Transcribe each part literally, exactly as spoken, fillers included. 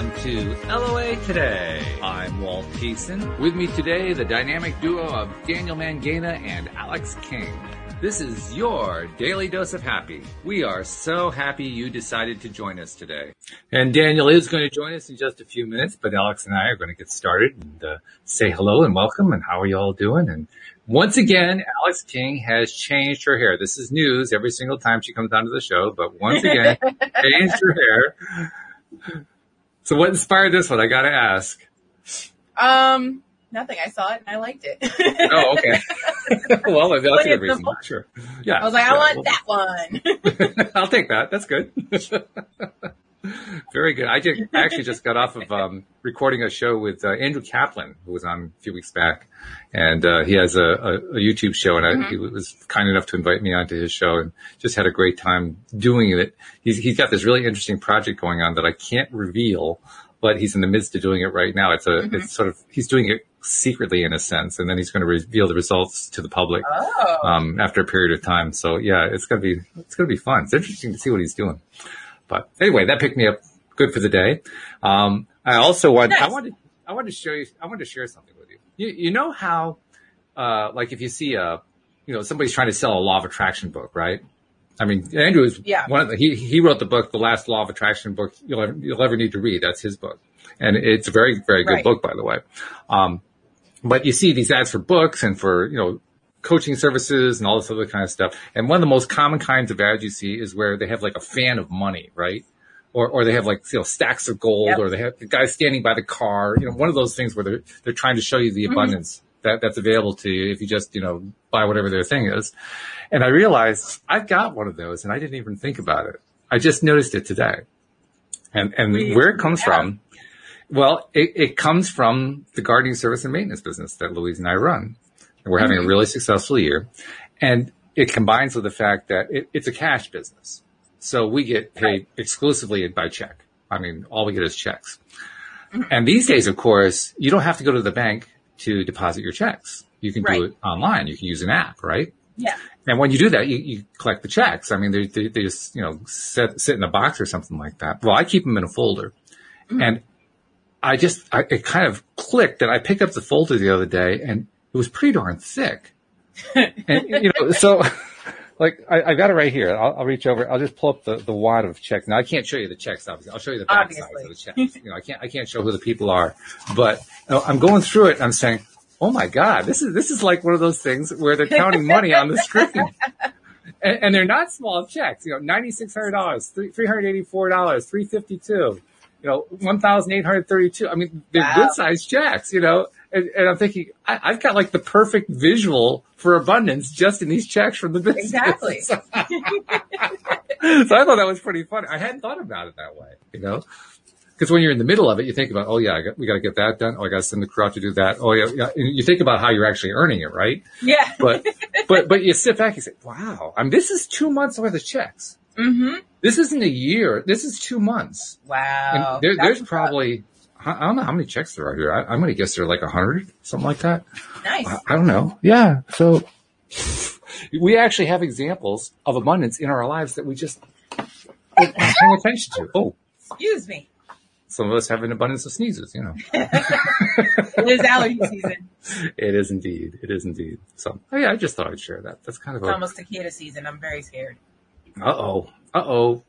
welcome to L O A Today. I'm Walt Peason. With me today, the dynamic duo of Daniel Mangena and Alex King. This is your Daily Dose of Happy. We are so happy you decided to join us today. And Daniel is going to join us in just a few minutes, but Alex and I are going to get started and uh, say hello and welcome and how are you all doing? And once again, Alex King has changed her hair. This is news every single time she comes onto the show, but once again, changed her hair. So what inspired this one? I got to ask. Um, nothing. I saw it and I liked it. Oh, okay. Well, that's a good reason. Sure. Yeah. I was like, yeah, I want well, that one. I'll take that. That's good. Very good. I, just, I actually just got off of um, recording a show with uh, Andrew Kaplan, who was on a few weeks back, and uh, he has a, a, a YouTube show, and mm-hmm. I, he was kind enough to invite me onto his show, and just had a great time doing it. He's, he's got this really interesting project going on that I can't reveal, but he's in the midst of doing it right now. It's a, mm-hmm. it's sort of, he's doing it secretly in a sense, and then he's going to reveal the results to the public oh. um, after a period of time. So yeah, it's going to be, it's going to be fun. It's interesting to see what he's doing. But anyway, that picked me up good for the day. Um, I also want, nice. I wanted, I wanted to show you, I wanted to share something with you. You, you know how, uh, like if you see a, you know, somebody's trying to sell a law of attraction book, right? I mean, Andrew is yeah. one of the, he, he wrote the book, The Last Law of Attraction book you'll ever, you'll ever need to read. That's his book. And it's a very, very good right. book, by the way. Um, but you see these ads for books and for, you know, coaching services and all this other kind of stuff. And one of the most common kinds of ads you see is where they have like a fan of money, right? Or, or they have like, you know, stacks of gold, yep. or they have the guy standing by the car, you know, one of those things where they're, they're trying to show you the abundance mm-hmm. that, that's available to you if you just, you know, buy whatever their thing is. And I realized I've got one of those and I didn't even think about it. I just noticed it today. And, and we, where it comes yeah. from, well, it, it comes from the gardening service and maintenance business that Louise and I run. And we're having mm-hmm. a really successful year. And it combines with the fact that it, it's a cash business. So we get paid right. exclusively by check. I mean, all we get is checks. Mm-hmm. And these days, of course, you don't have to go to the bank to deposit your checks. You can right. do it online. You can use an app, right? Yeah. And when you do that, you, you collect the checks. I mean, they, they, they just, you know, sit, sit in a box or something like that. Well, I keep them in a folder. Mm-hmm. And I just, I, it kind of clicked that I picked up the folder the other day and it was pretty darn thick. And, you know, so like I, I got it right here. I'll, I'll reach over. I'll just pull up the, the wad of checks. Now I can't show you the checks, obviously. I'll show you the back sides of the checks. You know, I can't, I can't show who the people are, but you know, I'm going through it and I'm saying, oh my God, this is, this is like one of those things where they're counting money on the screen. And, and they're not small checks, you know, nine thousand six hundred dollars, three hundred eighty-four dollars, three hundred fifty-two dollars, you know, one thousand eight hundred thirty-two dollars. I mean, they're wow. good sized checks, you know. And, and I'm thinking, I, I've got like the perfect visual for abundance just in these checks from the business. Exactly. So I thought that was pretty funny. I hadn't thought about it that way, you know, because when you're in the middle of it, you think about, oh yeah, I got, we got to get that done. Oh, I got to send the crew out to do that. Oh yeah, yeah. And you think about how you're actually earning it, right? Yeah. But, but, but you sit back and you say, wow, I mean, this is two months worth of checks. Mm-hmm. This isn't a year. This is two months. Wow. And there, there's probably, I don't know how many checks there are here. I, I'm going to guess there are like a hundred, something like that. Nice. I, I don't know. Yeah. So we actually have examples of abundance in our lives that we just don't pay attention to. Oh, excuse me. Some of us have an abundance of sneezes, you know. It is allergy season. It is indeed. It is indeed. So, oh yeah, I just thought I'd share that. That's kind of it's a, almost cicada season. I'm very scared. Uh-oh. Uh-oh.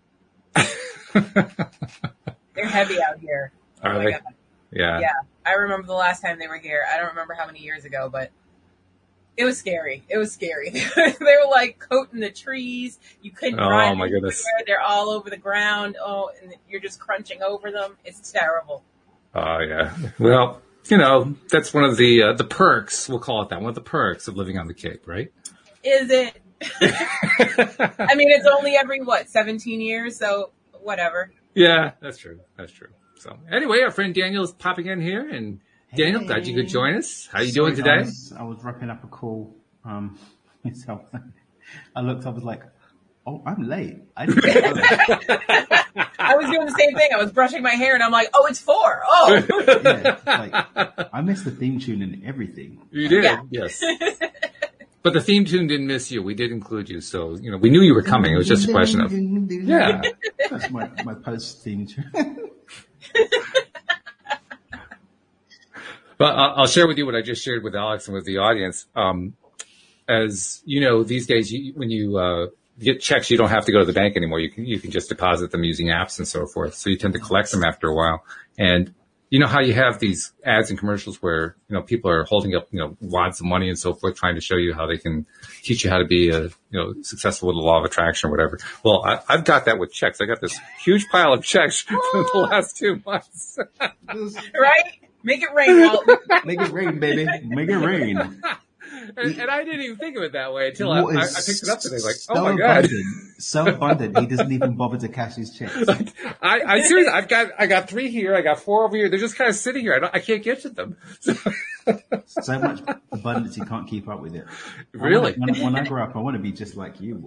They're heavy out here. Oh Are they? God. Yeah. Yeah. I remember the last time they were here. I don't remember how many years ago, but it was scary. It was scary. They were like coating the trees. You couldn't oh, drive my goodness. anywhere. They're all over the ground. Oh, and you're just crunching over them. It's terrible. Oh, yeah. Well, you know, that's one of the uh, the perks, we'll call it that, one of the perks of living on the Cape, right? Is it? I mean, it's only every, what, seventeen years, so whatever. Yeah, that's true. That's true. So anyway, our friend Daniel is popping in here, and Daniel, hey. Glad you could join us. How are you doing today? I was, I was wrapping up a call. Um, so I looked, I was like, oh, I'm late. I, didn't know that. I was doing the same thing. I was brushing my hair, and I'm like, oh, it's four. Oh. Yeah, like, I missed the theme tune and everything. You did, yeah. Yes. But the theme tune didn't miss you. We did include you, so you know we knew you were coming. It was just a question of yeah. That's my my post theme tune. But I'll share with you what I just shared with Alex and with the audience. Um, as you know, these days, you, when you uh, get checks, you don't have to go to the bank anymore. You can you can just deposit them using apps and so forth. So you tend to collect them after a while. And you know how you have these ads and commercials where you know people are holding up you know wads of money and so forth, trying to show you how they can teach you how to be a, you know successful with the law of attraction or whatever. Well, I, I've got that with checks. I got this huge pile of checks for the last two months. Right. Make it rain, Walt. Make it rain, baby. Make it rain. And, and I didn't even think of it that way until I, I, I picked it up today. Like, so oh my god, abundant, so abundant. He doesn't even bother to cash his checks. I, I seriously, I've got, I got three here. I got four over here. They're just kind of sitting here. I don't, I can't get to them. So, so much abundance, you can't keep up with it. Really? I wanna, when, when I grow up, I want to be just like you.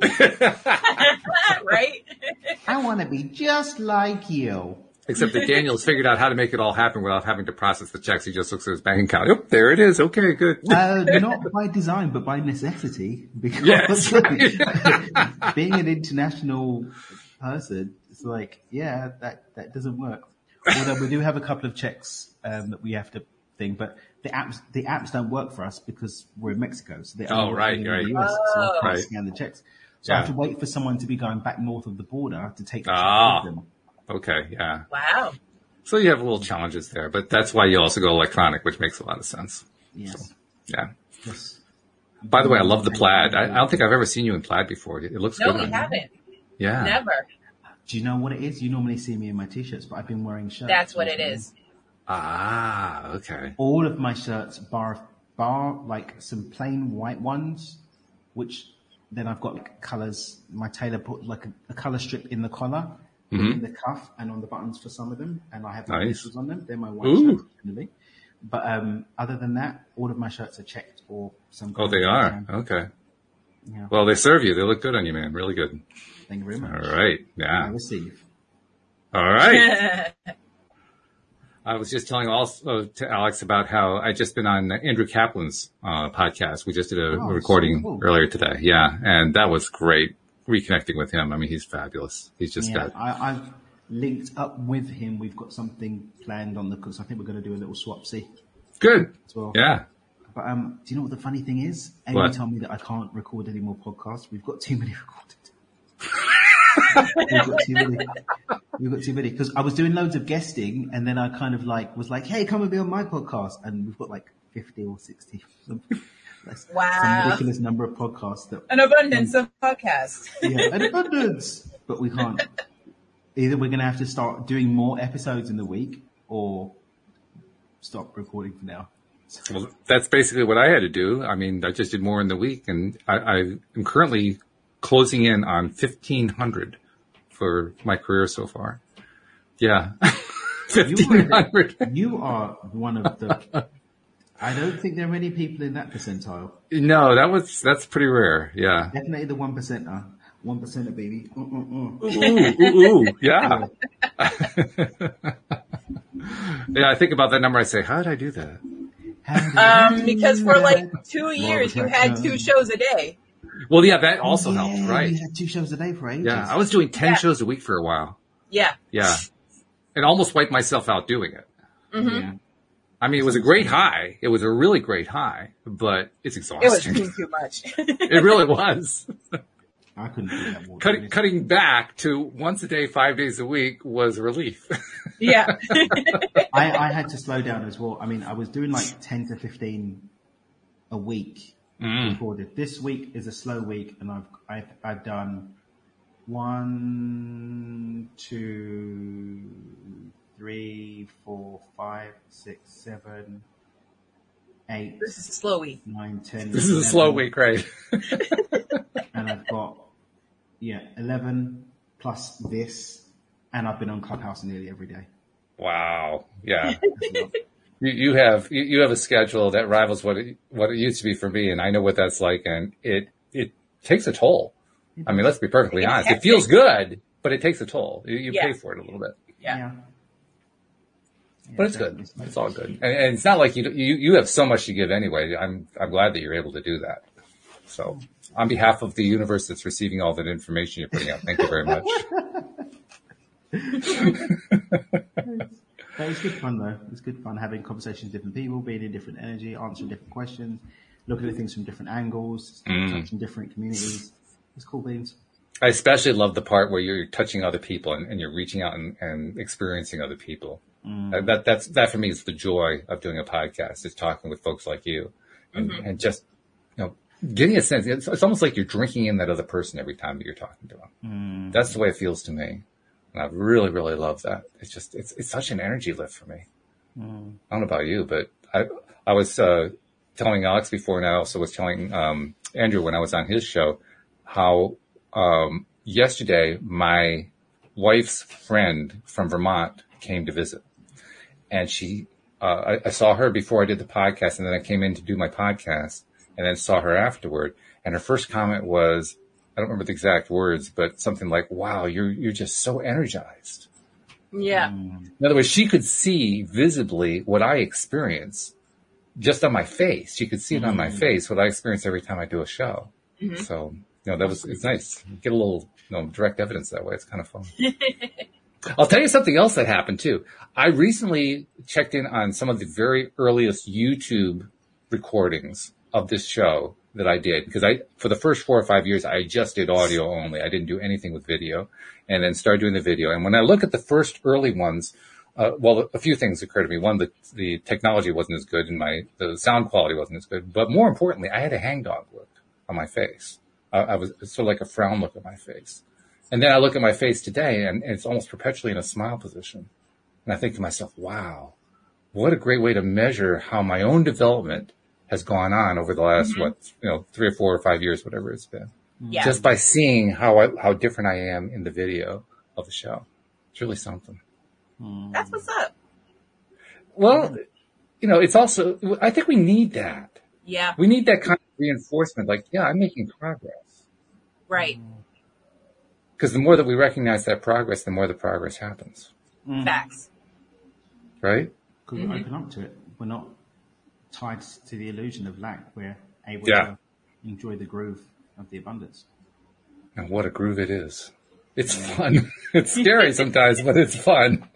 Right? I want to be just like you. Except that Daniel's figured out how to make it all happen without having to process the checks. He just looks at his bank account. Oh, there it is. Okay, good. Uh, not by design, but by necessity. Because yes. being an international person, it's like, yeah, that, that doesn't work. Although we do have a couple of checks um, that we have to think, but the apps the apps don't work for us because we're in Mexico. So they oh, right, in right. the U S, oh. so I can't right. scan the checks. So yeah. I have to wait for someone to be going back north of the border to take the ah. check with them. Okay, yeah. Wow. So you have little challenges there, but that's why you also go electronic, which makes a lot of sense. Yes. So, yeah. Yes. By the way, I love the plaid. I, I don't think I've ever seen you in plaid before. It looks no, good. No, we on haven't. You. Yeah. Never. Do you know what it is? You normally see me in my t-shirts, but I've been wearing shirts. That's what it is. Ah, okay. All of my shirts, bar, bar, like some plain white ones, which then I've got like colors. My tailor put like a, a color strip in the collar. Mm-hmm. In the cuff and on the buttons for some of them, and I have my nice. initials on them. They're my white Ooh. shirts, generally. But um, other than that, all of my shirts are checked or some. Oh, they are. Design. Okay. Yeah. Well, they serve you. They look good on you, man. Really good. Thank you very much. All right. Yeah. I receive. All right. I was just telling also to Alex about how I just been on Andrew Kaplan's uh, podcast. We just did a oh, recording so cool. earlier today. Yeah, and that was great. Reconnecting with him. I mean, he's fabulous. He's just yeah, got. I, I've linked up with him. We've got something planned on the because I think we're going to do a little swapsy. Good. As well. Yeah. But um, do you know what the funny thing is? Amy what? told me that I can't record any more podcasts. We've got too many recorded. We've got too many. We've got too many because I was doing loads of guesting, and then I kind of like was like, "Hey, come and be on my podcast," and we've got like fifty or sixty. That's wow. Some ridiculous number of podcasts. That, an abundance um, of podcasts. Yeah, an abundance. But we can't. Either we're going to have to start doing more episodes in the week or stop recording for now. So. Well, that's basically what I had to do. I mean, I just did more in the week, and I, I am currently closing in on fifteen hundred for my career so far. Yeah. fifteen hundred. You are one of the... I don't think there are many people in that percentile. No, that was that's pretty rare. Yeah, definitely the one percenter. One percenter, baby. Uh, uh, uh. Ooh, ooh, ooh, yeah. Yeah, I think about that number. I say, how did I do that? Um, because for like two years you had two shows a day. Well, yeah, that also yeah, helped, right? You had two shows a day for ages. Yeah, I was doing ten yeah. shows a week for a while. Yeah. Yeah, and almost wiped myself out doing it. Mm-hmm. Yeah. I mean, it was a great high. It was a really great high, but it's exhausting. It was too, too much. It really was. I couldn't do that more. Cutting, cutting back to once a day, five days a week was a relief. Yeah. I, I had to slow down as well. I mean, I was doing like ten to fifteen a week mm. recorded. This week is a slow week, and I've I've, I've done one, two, three, four, five, six, seven, eight. This is a slow week. Nine, ten. This is a slow week, right? And I've got, yeah, eleven plus this, and I've been on Clubhouse nearly every day. Wow. Yeah. you, you have you, you have a schedule that rivals what it, what it used to be for me, and I know what that's like, and it it takes a toll. I mean, let's be perfectly it's honest. hectic. It feels good, but it takes a toll. You, you Yeah. pay for it a little bit. Yeah. Yeah. Yeah, But it's good. It's all good. And, and it's not like you, you, you have so much to give anyway. I'm, I'm glad that you're able to do that. So on behalf of the universe that's receiving all that information you're putting out, thank you very much. But it's good fun though. It's good fun having conversations with different people, being in different energy, answering different questions, looking at things from different angles, mm. touching different communities. It's cool beans. I especially love the part where you're touching other people and, and you're reaching out and, and experiencing other people. Mm. Uh, that that's that for me is the joy of doing a podcast, is talking with folks like you, and, mm-hmm. and just you know getting a sense. It's, it's almost like you're drinking in that other person every time that you're talking to them. Mm. That's the way it feels to me, and I really really love that. It's just it's it's such an energy lift for me. Mm. I don't know about you, but I I was uh, telling Alex before, and I also was telling um, Andrew when I was on his show how. Um, yesterday, my wife's friend from Vermont came to visit, and she, uh, I, I saw her before I did the podcast, and then I came in to do my podcast, and then saw her afterward. And her first comment was, I don't remember the exact words, but something like, "Wow, you're you're just so energized." Yeah. In other words, she could see visibly what I experience just on my face. She could see it mm-hmm. on my face, what I experience every time I do a show. Mm-hmm. So. You know, that was, it's nice. You get a little, you know, direct evidence that way. It's kind of fun. I'll tell you something else that happened too. I recently checked in on some of the very earliest YouTube recordings of this show that I did, because I, for the first four or five years, I just did audio only. I didn't do anything with video, and then started doing the video. And when I look at the first early ones, uh, well, a few things occurred to me. One, the, the technology wasn't as good and my, the sound quality wasn't as good. But more importantly, I had a hangdog look on my face. I was sort of like a frown look at my face. And then I look at my face today, and it's almost perpetually in a smile position. And I think to myself, wow, what a great way to measure how my own development has gone on over the last, mm-hmm. what, you know, three or four or five years, whatever it's been. Yeah. Just by seeing how I, how different I am in the video of the show. It's really something. That's what's up. Well, you know, it's also, I think we need that. Yeah. We need that kind of reinforcement. Like, yeah, I'm making progress. Right. Because the more that we recognize that progress, the more the progress happens. Mm. Facts. Right? Because mm-hmm. we open up to it. We're not tied to the illusion of lack. We're able yeah. to enjoy the groove of the abundance. And what a groove it is. It's fun. It's scary sometimes, but it's fun.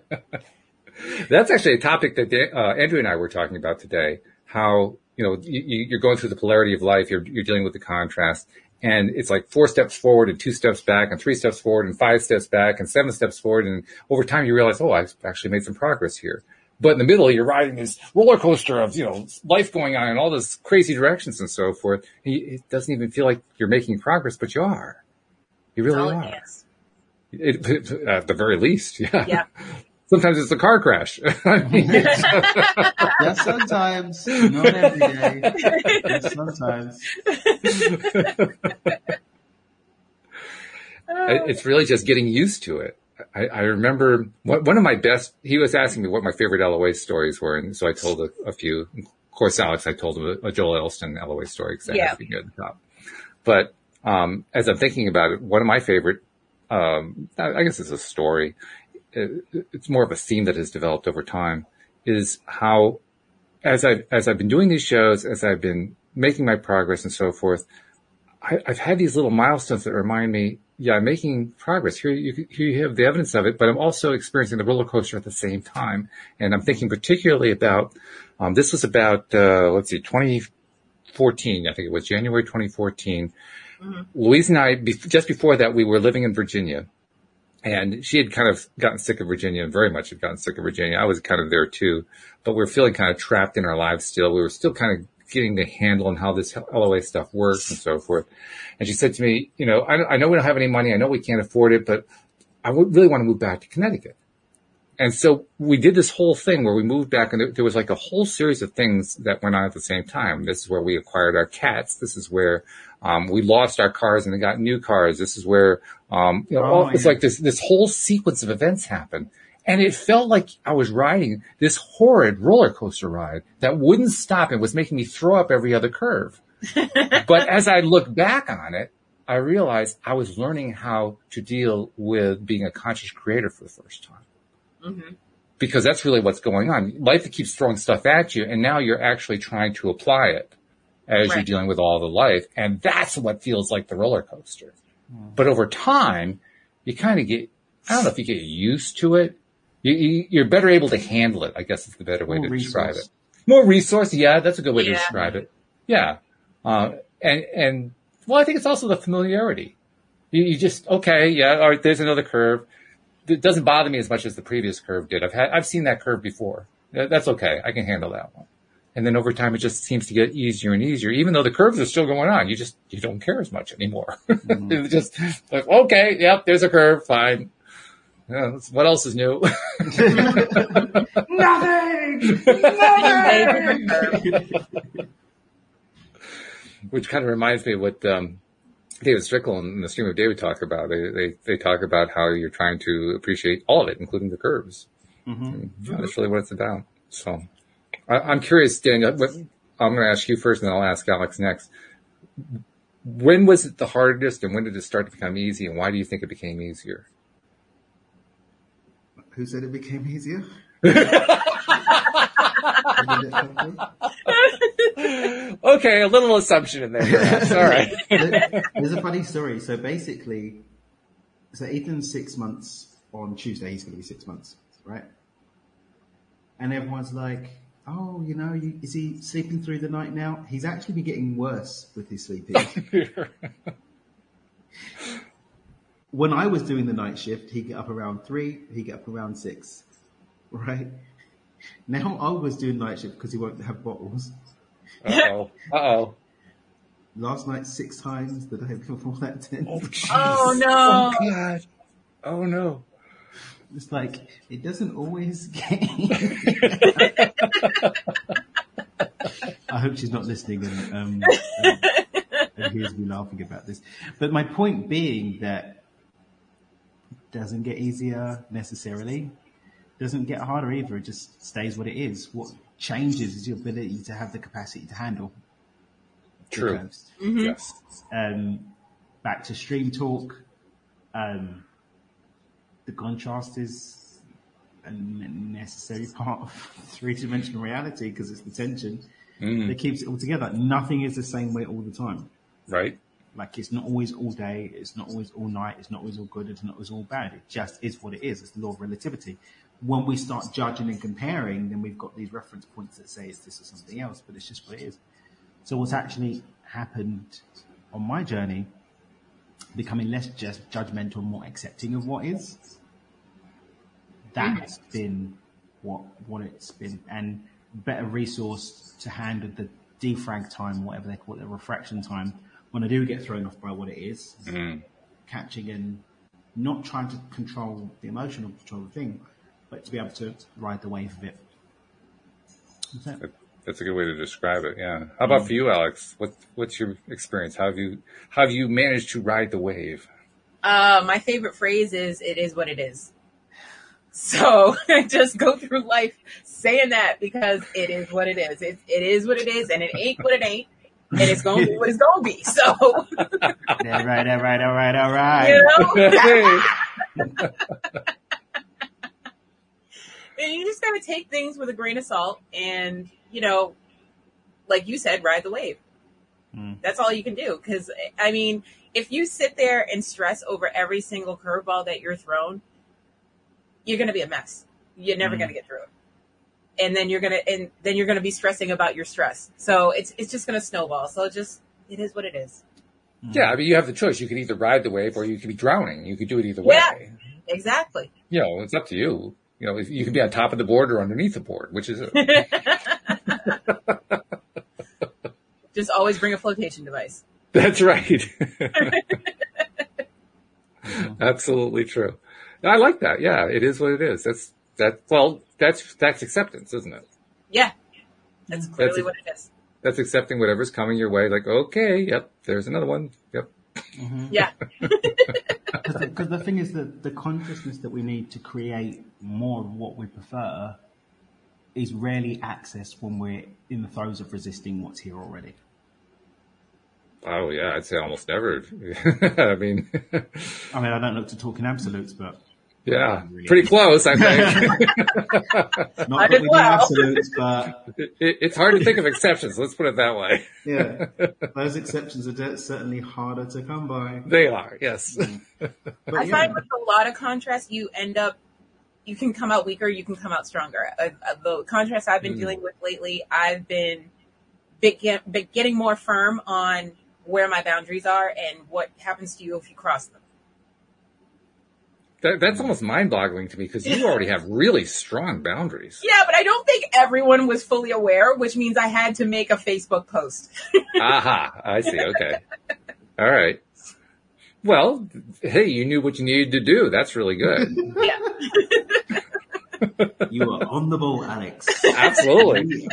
That's actually a topic that uh, Andrew and I were talking about today. How, you know, you, you're going through the polarity of life. You're, you're dealing with the contrast. And it's like four steps forward and two steps back and three steps forward and five steps back and seven steps forward. And over time you realize, oh, I've actually made some progress here. But in the middle, you're riding this roller coaster of, you know, life going on in all this crazy directions and so forth. And it doesn't even feel like you're making progress, but you are. You really oh, are. Yes. It, it, at the very least, yeah. Yeah. Sometimes it's a car crash. I mean, yes, sometimes. Not every day. Yes, sometimes. It's really just getting used to it. I, I remember one of my best, he was asking me what my favorite L O A stories were, and so I told a, a few. Of course, Alex, I told him a, a Joel Elston L O A story because that yeah. had to be good at the top. But um, as I'm thinking about it, one of my favorite, um, I guess it's a story, it's more of a theme that has developed over time, is how, as I've, as I've been doing these shows, as I've been making my progress and so forth, I, I've had these little milestones that remind me, yeah, I'm making progress. Here you, here you have the evidence of it, but I'm also experiencing the roller coaster at the same time. And I'm thinking particularly about, um, this was about, uh, let's see, twenty fourteen, I think it was January twenty fourteen. Mm-hmm. Louise and I, be, just before that, we were living in Virginia. And she had kind of gotten sick of Virginia, and very much had gotten sick of Virginia. I was kind of there too, but we were feeling kind of trapped in our lives still. We were still kind of getting the handle on how this L O A stuff works and so forth. And she said to me, you know, I, I know we don't have any money. I know we can't afford it, but I would really want to move back to Connecticut. And so we did this whole thing where we moved back, and there was like a whole series of things that went on at the same time. This is where we acquired our cats. This is where um we lost our cars and we got new cars. This is where um you know, oh, all, it's yeah. like this this whole sequence of events happened. And it felt like I was riding this horrid roller coaster ride that wouldn't stop and was making me throw up every other curve. But as I look back on it, I realized I was learning how to deal with being a conscious creator for the first time. Mm-hmm. Because that's really what's going on. Life keeps throwing stuff at you, and now you're actually trying to apply it as right. you're dealing with all the life. And that's what feels like the roller coaster. Mm. But over time, you kind of get, I don't know if you get used to it. you, you, you're better able to handle it, I guess is the better way More to resource. describe it. More resource, yeah, that's a good way to Yeah. describe it. Yeah. Uh, and, and, well, I think it's also the familiarity. You, you just, okay, yeah, all right, there's another curve. It doesn't bother me as much as the previous curve did. I've had, I've seen that curve before. That's okay. I can handle that one. And then over time, it just seems to get easier and easier, even though the curves are still going on. You just, you don't care as much anymore. Mm-hmm. It's just like, okay, yep, there's a curve, fine. Yeah, what else is new? Nothing! Nothing! Which kind of reminds me of what, um, David Strickland and the Stream of David talk about. They, they, they talk about how you're trying to appreciate all of it, including the curves. Mm-hmm. Yeah, that's really what it's about. So I, I'm curious, Daniel, what, I'm going to ask you first and then I'll ask Alex next. When was it the hardest and when did it start to become easy and why do you think it became easier? Who said it became easier? Okay, a little assumption in there. Perhaps. All right. There's a funny story. So basically, so Ethan's six months on Tuesday. He's going to be six months, right? And everyone's like, "Oh, you know, you, is he sleeping through the night now?" He's actually been getting worse with his sleeping. When I was doing the night shift, he'd get up around three, he'd get up around six, right? Now I was doing night shift because he won't have bottles. Uh-oh. Uh-oh. Last night, six times. The day before that, ten. Oh, geez. Oh, no. Oh, God. Oh, no. It's like, it doesn't always get... I hope she's not listening and, um, um, and hears me laughing about this. But my point being that it doesn't get easier necessarily. Doesn't get harder either. It just stays what it is. What changes is your ability to have the capacity to handle. True. Mm-hmm. Yes. Um, back to stream talk. Um, the contrast is a necessary part of three-dimensional reality because it's the tension Mm. that keeps it all together. Nothing is the same way all the time. Right. Like it's not always all day. It's not always all night. It's not always all good. It's not always all bad. It just is what it is. It's the law of relativity. When we start judging and comparing, then we've got these reference points that say it's this or something else, but it's just what it is. So what's actually happened on my journey, becoming less just judgmental, more accepting of what is, that's been what, what it's been. And better resource to handle the defrag time, whatever they call it, the refraction time, when I do get thrown off by what it is, Mm. catching and not trying to control the emotional control of the thing, but to be able to ride the wave of it. That's it. That's a good way to describe it. Yeah. How about for you, Alex? What What's your experience? How have you How have you managed to ride the wave? Uh, my favorite phrase is, it is what it is. So I just go through life saying that because it is what it is. It, it is what it is and it ain't what it ain't. And it's going to be what it's going to be. So. All right, all right, all right, all right. You know? And you just got to take things with a grain of salt and, you know, like you said, ride the wave. Mm. That's all you can do. Because, I mean, if you sit there and stress over every single curveball that you're thrown, you're going to be a mess. You're never mm. going to get through it. And then you're going to, and then you're going to be stressing about your stress. So it's, it's just going to snowball. So just, it is what it is. Yeah. I mean, you have the choice. You could either ride the wave or you could be drowning. You could do it either Yeah, way. Exactly. You know, it's up to you. You know, you can be on top of the board or underneath the board, which is it? Just always bring a flotation device. That's right. Absolutely true. I like that. Yeah, it is what it is. That's that. Well, that's that's acceptance, isn't it? Yeah, that's clearly That's- what it is. That's accepting whatever's coming your way. Like, okay, yep, there's another one. Yep. Yeah. Because the, 'cause the thing is that the consciousness that we need to create more of what we prefer is rarely accessed when we're in the throes of resisting what's here already. Oh yeah, I'd say almost never. I mean, I mean, I don't look to talk in absolutes, but yeah, pretty close, I think. not I that did we do well. absolutes, but it, it, it's hard to think of exceptions. Let's put it that way. yeah, those exceptions are de- certainly harder to come by. They are, yes. But I yeah. find with a lot of contrast, you end up you can come out weaker, you can come out stronger. Uh, uh, the contrast I've been mm. dealing with lately, I've been big, big, getting more firm on where my boundaries are and what happens to you if you cross them. That, that's almost mind-boggling to me because you already have really strong boundaries. Yeah, but I don't think everyone was fully aware, which means I had to make a Facebook post. Aha, I see. Okay. All right. Well, hey, you knew what you needed to do. That's really good. Yeah. You are on the ball, Alex. Absolutely.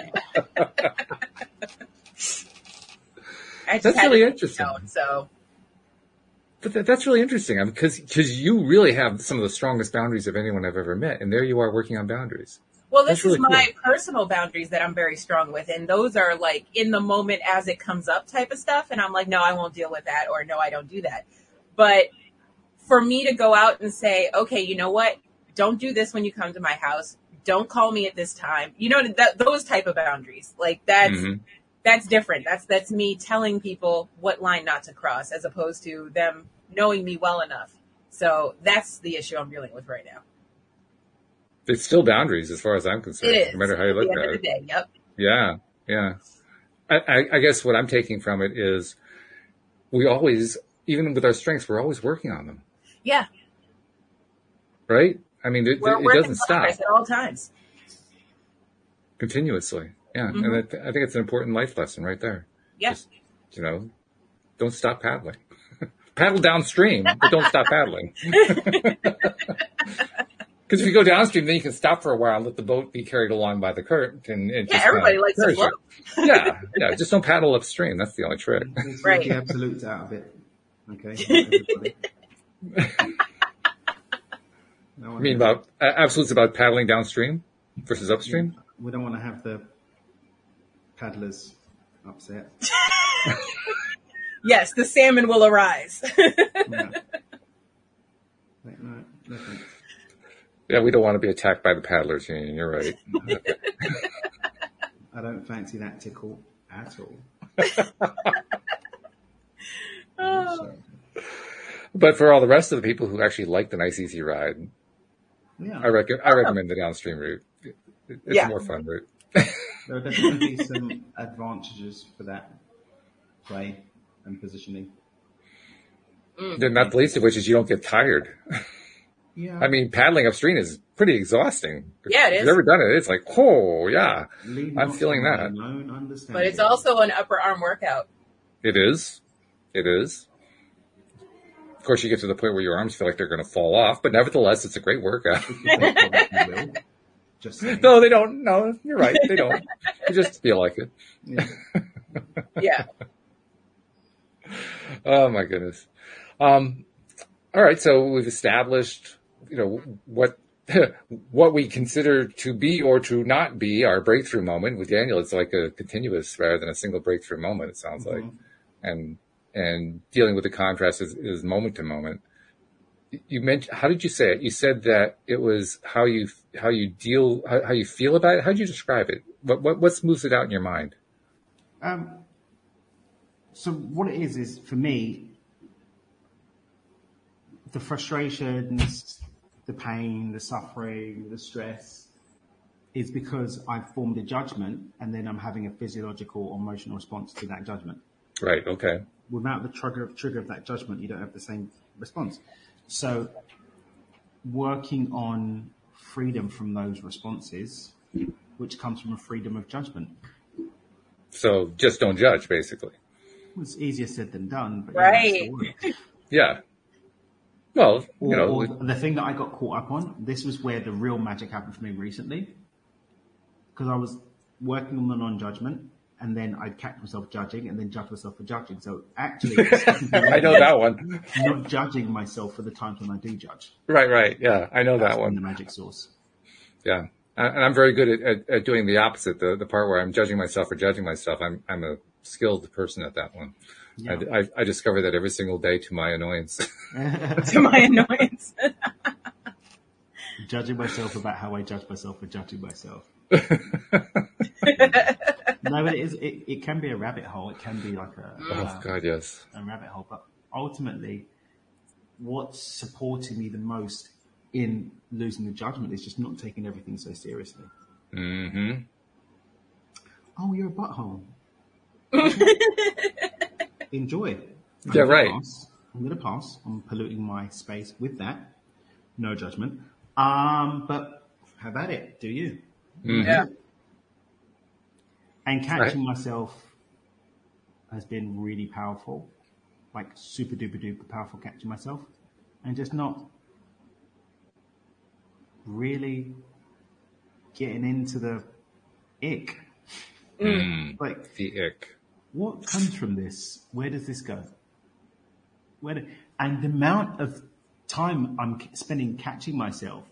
That's really interesting. Known, so. But that, that's really interesting because because you really have some of the strongest boundaries of anyone I've ever met, and there you are working on boundaries. Well, this that's really is my cool. personal boundaries that I'm very strong with, and those are like in the moment as it comes up type of stuff, and I'm like, no, I won't deal with that, or no, I don't do that. But for me to go out and say, okay, you know what? Don't do this when you come to my house. Don't call me at this time. You know, that, those type of boundaries, like that's. Mm-hmm. That's different. That's that's me telling people what line not to cross as opposed to them knowing me well enough. So that's the issue I'm dealing with right now. It's still boundaries as far as I'm concerned, it is. No matter how you look at at it. it. Day, yep. Yeah, yeah. I, I, I guess what I'm taking from it is we always, even with our strengths, we're always working on them. Yeah. Right? I mean, it, we're it doesn't stop. At all times. Continuously. Yeah, mm-hmm. and I, I think it's an important life lesson right there. Yeah. Just, you know, don't stop paddling. Paddle downstream, but don't stop paddling. Because if you go downstream, then you can stop for a while and let the boat be carried along by the current. And, and yeah, just everybody likes to float. Yeah, yeah, just don't paddle upstream. That's the only trick. Let's right. Get the absolutes out of it. Okay. No, you mean about uh, absolutes about paddling downstream versus upstream? We don't want to have the paddlers upset. Yes, the salmon will arise. No. Wait, no, no thanks. Yeah, we don't want to be attacked by the paddlers union. You're right. I don't fancy that tickle at all. Oh. But for all the rest of the people who actually like the nice, easy ride, yeah. I, rec- I recommend the downstream route. It's yeah. a more fun route. There are definitely some advantages for that play and positioning. Mm. Not the least of which is you don't get tired. Yeah. I mean, paddling upstream is pretty exhausting. Yeah, it is. If you've ever done it, it's like, oh, yeah, Leave I'm feeling that. But it's also an upper arm workout. It is. It is. Of course, you get to the point where your arms feel like they're going to fall off, but nevertheless, it's a great workout. Just no, they don't. No, you're right. They don't. They just feel like it. Yeah. Yeah. Oh, my goodness. Um, all right. So we've established, you know, what what we consider to be or to not be our breakthrough moment. With Daniel, it's like a continuous rather than a single breakthrough moment, it sounds mm-hmm. like. And and dealing with the contrast is, is moment to moment. You mentioned, how did you say it? You said that it was how you how you deal, how, how you feel about it. How did you describe it? What what what moves it out in your mind? Um. So what it is is for me, the frustrations, the pain, the suffering, the stress, is because I've formed a judgment and then I'm having a physiological or emotional response to that judgment. Right. Okay. Without the trigger trigger of that judgment, you don't have the same response. So working on freedom from those responses, which comes from a freedom of judgment. So just don't judge, basically. Well, it's easier said than done, but right. Yeah, yeah. Well, or, you know, or the thing that I got caught up on, this was where the real magic happened for me recently, because I was working on the non-judgment, and then I'd catch myself judging, and then judge myself for judging. So actually, I know that one. Not judging myself for the times when I do judge. Right, right, yeah, I know That's that one. The magic source. Yeah, and I'm very good at, at, at doing the opposite. The the part where I'm judging myself for judging myself, I'm I'm a skilled person at that one. Yeah. I, I, I discover that every single day to my annoyance. To my annoyance. Judging myself about how I judge myself for judging myself. No, but it is. It, it can be a rabbit hole. It can be like a oh uh, god, yes, a rabbit hole. But ultimately, what's supporting me the most in losing the judgment is just not taking everything so seriously. Mm-hmm. Oh, you're a butthole. Enjoy. I'm Yeah, gonna right. Pass. I'm going to pass on polluting my space with that. No judgment. Um, but have at it. Do you? Mm-hmm. Yeah. And catching Right. myself has been really powerful, like super duper duper powerful catching myself, and just not really getting into the ick. Mm. Like, The ick. what comes from this? Where does this go? Where do, and the amount of time I'm spending catching myself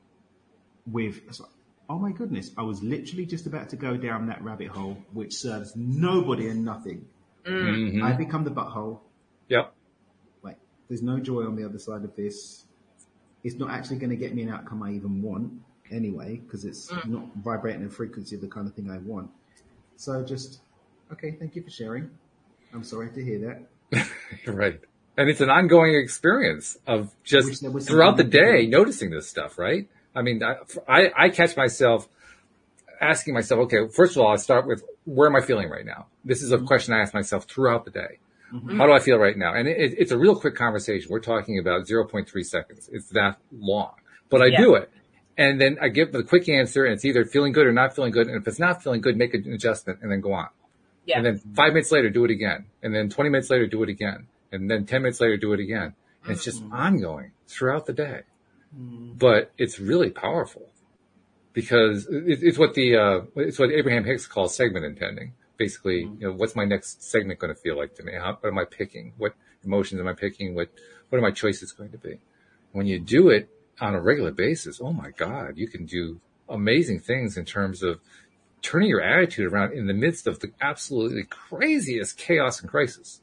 with, it's like, oh my goodness, I was literally just about to go down that rabbit hole, which serves nobody and nothing. Mm-hmm. I become the butthole. Yep. Like, there's no joy on the other side of this. It's not actually going to get me an outcome I even want anyway, because it's not vibrating the frequency of the kind of thing I want. So just, okay, thank you for sharing. I'm sorry to hear that. Right. And it's an ongoing experience of Wish just there was throughout the something we could day do. noticing this stuff, right? I mean, I, I, I catch myself asking myself, okay, first of all, I start with, where am I feeling right now? This is a question I ask myself throughout the day. Mm-hmm. How do I feel right now? And it, it's a real quick conversation. We're talking about zero point three seconds. It's that long, but I Yeah. do it. And then I give the quick answer, and it's either feeling good or not feeling good. And if it's not feeling good, make an adjustment and then go on. Yeah. And then five minutes later, do it again. And then twenty minutes later, do it again. And then ten minutes later, do it again. And it's just ongoing throughout the day. But it's really powerful because it, it's what the, uh, it's what Abraham Hicks calls segment intending. Basically, you know, what's my next segment going to feel like to me? How, what am I picking? What emotions am I picking? What, what are my choices going to be? When you do it on a regular basis, oh my God, you can do amazing things in terms of turning your attitude around in the midst of the absolutely craziest chaos and crisis.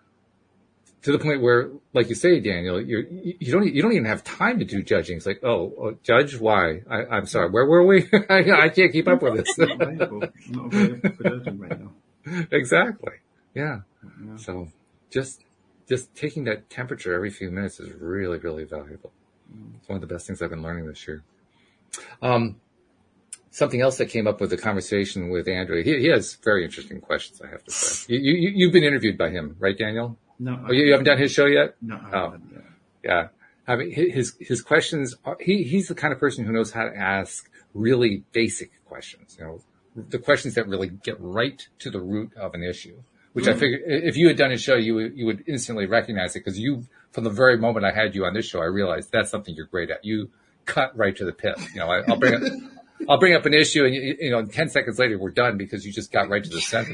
To the point where, like you say, Daniel, you're, you don't you don't even have time to do judging. It's like, oh, oh judge, why? I, I'm sorry, where were we? I, I can't keep up with this. Not available. Not available for judging right now. Exactly. Yeah. Yeah. So just just taking that temperature every few minutes is really, really valuable. It's one of the best things I've been learning this year. Um, something else that came up with the conversation with Andrew. He, he has very interesting questions, I have to say. You, you, you've been interviewed by him, right, Daniel? No, Oh, you, you haven't done his show yet? No, I Oh. haven't yet. Yeah. I mean, his, his questions are, he, he's the kind of person who knows how to ask really basic questions, you know, the questions that really get right to the root of an issue, which I figured if you had done his show, you would, you would instantly recognize it because you, from the very moment I had you on this show, I realized that's something you're great at. You cut right to the pith. You know, I, I'll bring up, I'll bring up an issue and you, you know, ten seconds later we're done because you just got right to the center.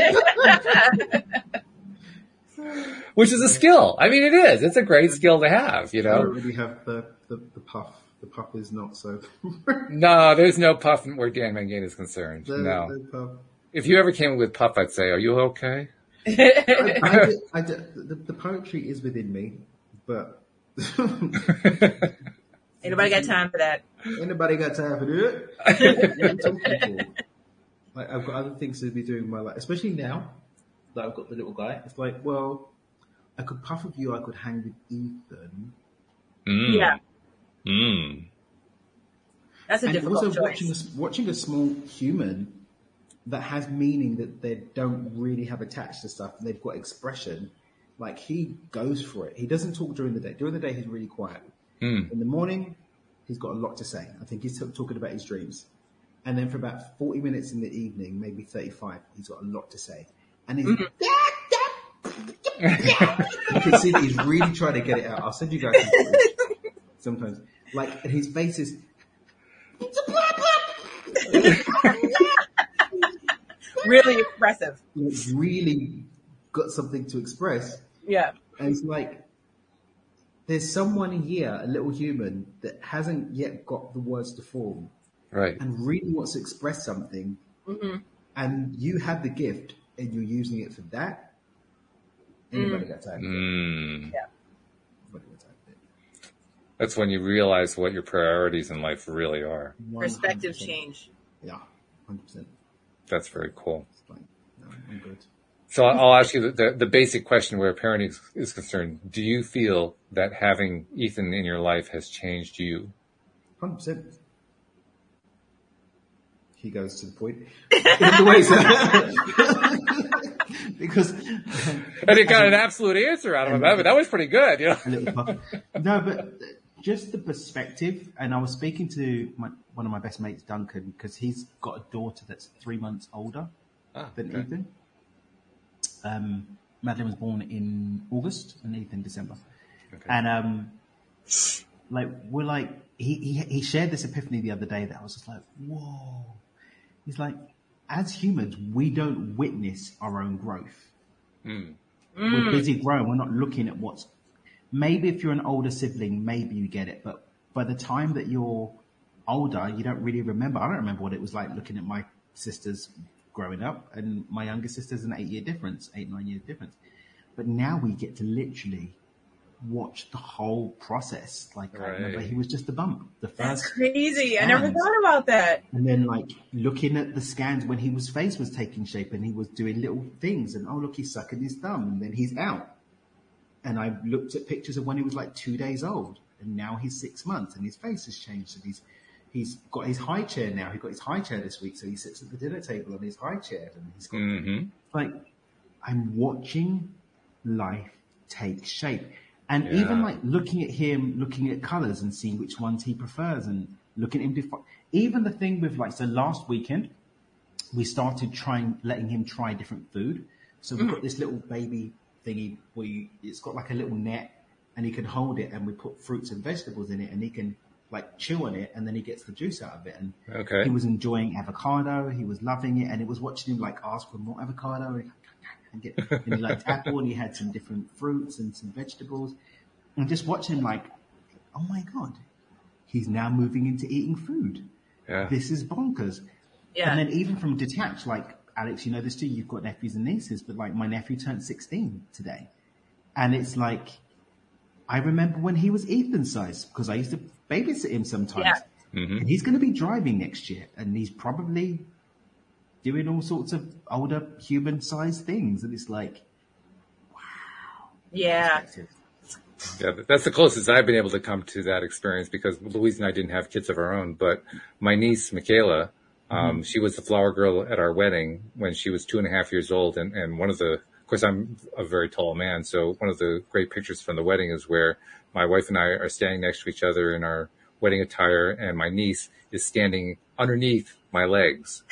Which is a skill. I mean, it is. It's a great skill to have, you I know? don't really have the, the, the puff. The puff is not so. No, there's no puff where Dan Mangane is concerned. the, No. the puff. If you ever came with puff, I'd say, are you okay? I, I, do- I, do- the, the poetry is within me, but Ain't nobody got time for that. anybody got time for that? Let me talk to people. Like, I've got other things to be doing in my life, especially now that I've got the little guy. It's like, well, I could puff with you, I could hang with Ethan. Mm. Yeah. Mm. That's a And difficult also choice. watching a, watching a small human that has meaning that they don't really have attached to stuff and they've got expression, like he goes for it. He doesn't talk during the day. During the day, he's really quiet. Mm. In the morning, he's got a lot to say. I think he's t- talking about his dreams. And then for about forty minutes in the evening, maybe thirty-five, he's got a lot to say. And he's, Mm-hmm. you can see that he's really trying to get it out. I'll send you guys some footage sometimes. Like, and his face is, Really expressive. like, really got something to express. Yeah. And it's like, there's someone here, a little human, that hasn't yet got the words to form Right. and really wants to express something. Mm-hmm. And you have the gift and you're using it for that. Anybody got time? Mm. Yeah. Anybody got time for it? That's when you realize what your priorities in life really are. Perspective one hundred percent. change. Yeah, one hundred percent. That's very cool. It's like, no, I'm good. So I'll ask you the, the, the basic question where parenting is, is concerned. Do you feel that having Ethan in your life has changed you? one hundred percent. He goes to the point. In the way, so because and he got an absolute answer out of him. That, that was pretty good. You know? No, but just the perspective. And I was speaking to my, one of my best mates, Duncan, because he's got a daughter that's three months older ah, than okay. Ethan. Um, Madeline was born in August and Ethan December. Okay. And um, like we're like he, he he shared this epiphany the other day that I was just like, whoa. He's like, as humans, we don't witness our own growth. Mm. We're busy growing. We're not looking at what's... Maybe if you're an older sibling, maybe you get it. But by the time that you're older, you don't really remember. I don't remember what it was like looking at my sisters growing up. And my younger sister's an eight-year difference, eight, nine years difference. But now we get to literally watch the whole process. Like, right. I remember he was just a bump. The first That's crazy. Scans. I never thought about that. And then, like, looking at the scans when he was face was taking shape and he was doing little things. And, oh, look, he's sucking his thumb. And then he's out. And I looked at pictures of when he was, like, two days old. And now he's six months and his face has changed. And he's he's got his high chair now. He got his high chair this week. So he sits at the dinner table on his high chair. And he's got, mm-hmm. like, I'm watching life take shape. And yeah. even like looking at him, looking at colours and seeing which ones he prefers and looking at him. Defi- even the thing with like, so last weekend, we started trying, letting him try different food. So we've mm. got this little baby thingy where you, it's got like a little net and he can hold it and we put fruits and vegetables in it and he can like chew on it and then he gets the juice out of it. And okay. he was enjoying avocado. He was loving it. And it was watching him like ask for more avocado. And And, get, and he liked apple and he had some different fruits and some vegetables. And just watching him like, oh my God, he's now moving into eating food. Yeah. This is bonkers. Yeah. And then even from detached, like Alex, you know this too, you've got nephews and nieces, but like my nephew turned sixteen today. And it's like, I remember when he was Ethan's size because I used to babysit him sometimes. Yeah. Mm-hmm. And he's going to be driving next year and he's probably doing all sorts of older human-sized things. And it's like, wow. Yeah. Yeah, that's the closest I've been able to come to that experience because Louise and I didn't have kids of our own. But my niece, Michaela, um, mm-hmm. she was the flower girl at our wedding when she was two and a half years old. And, and one of the, of course, I'm a very tall man. So one of the great pictures from the wedding is where my wife and I are standing next to each other in our wedding attire. And my niece is standing underneath my legs.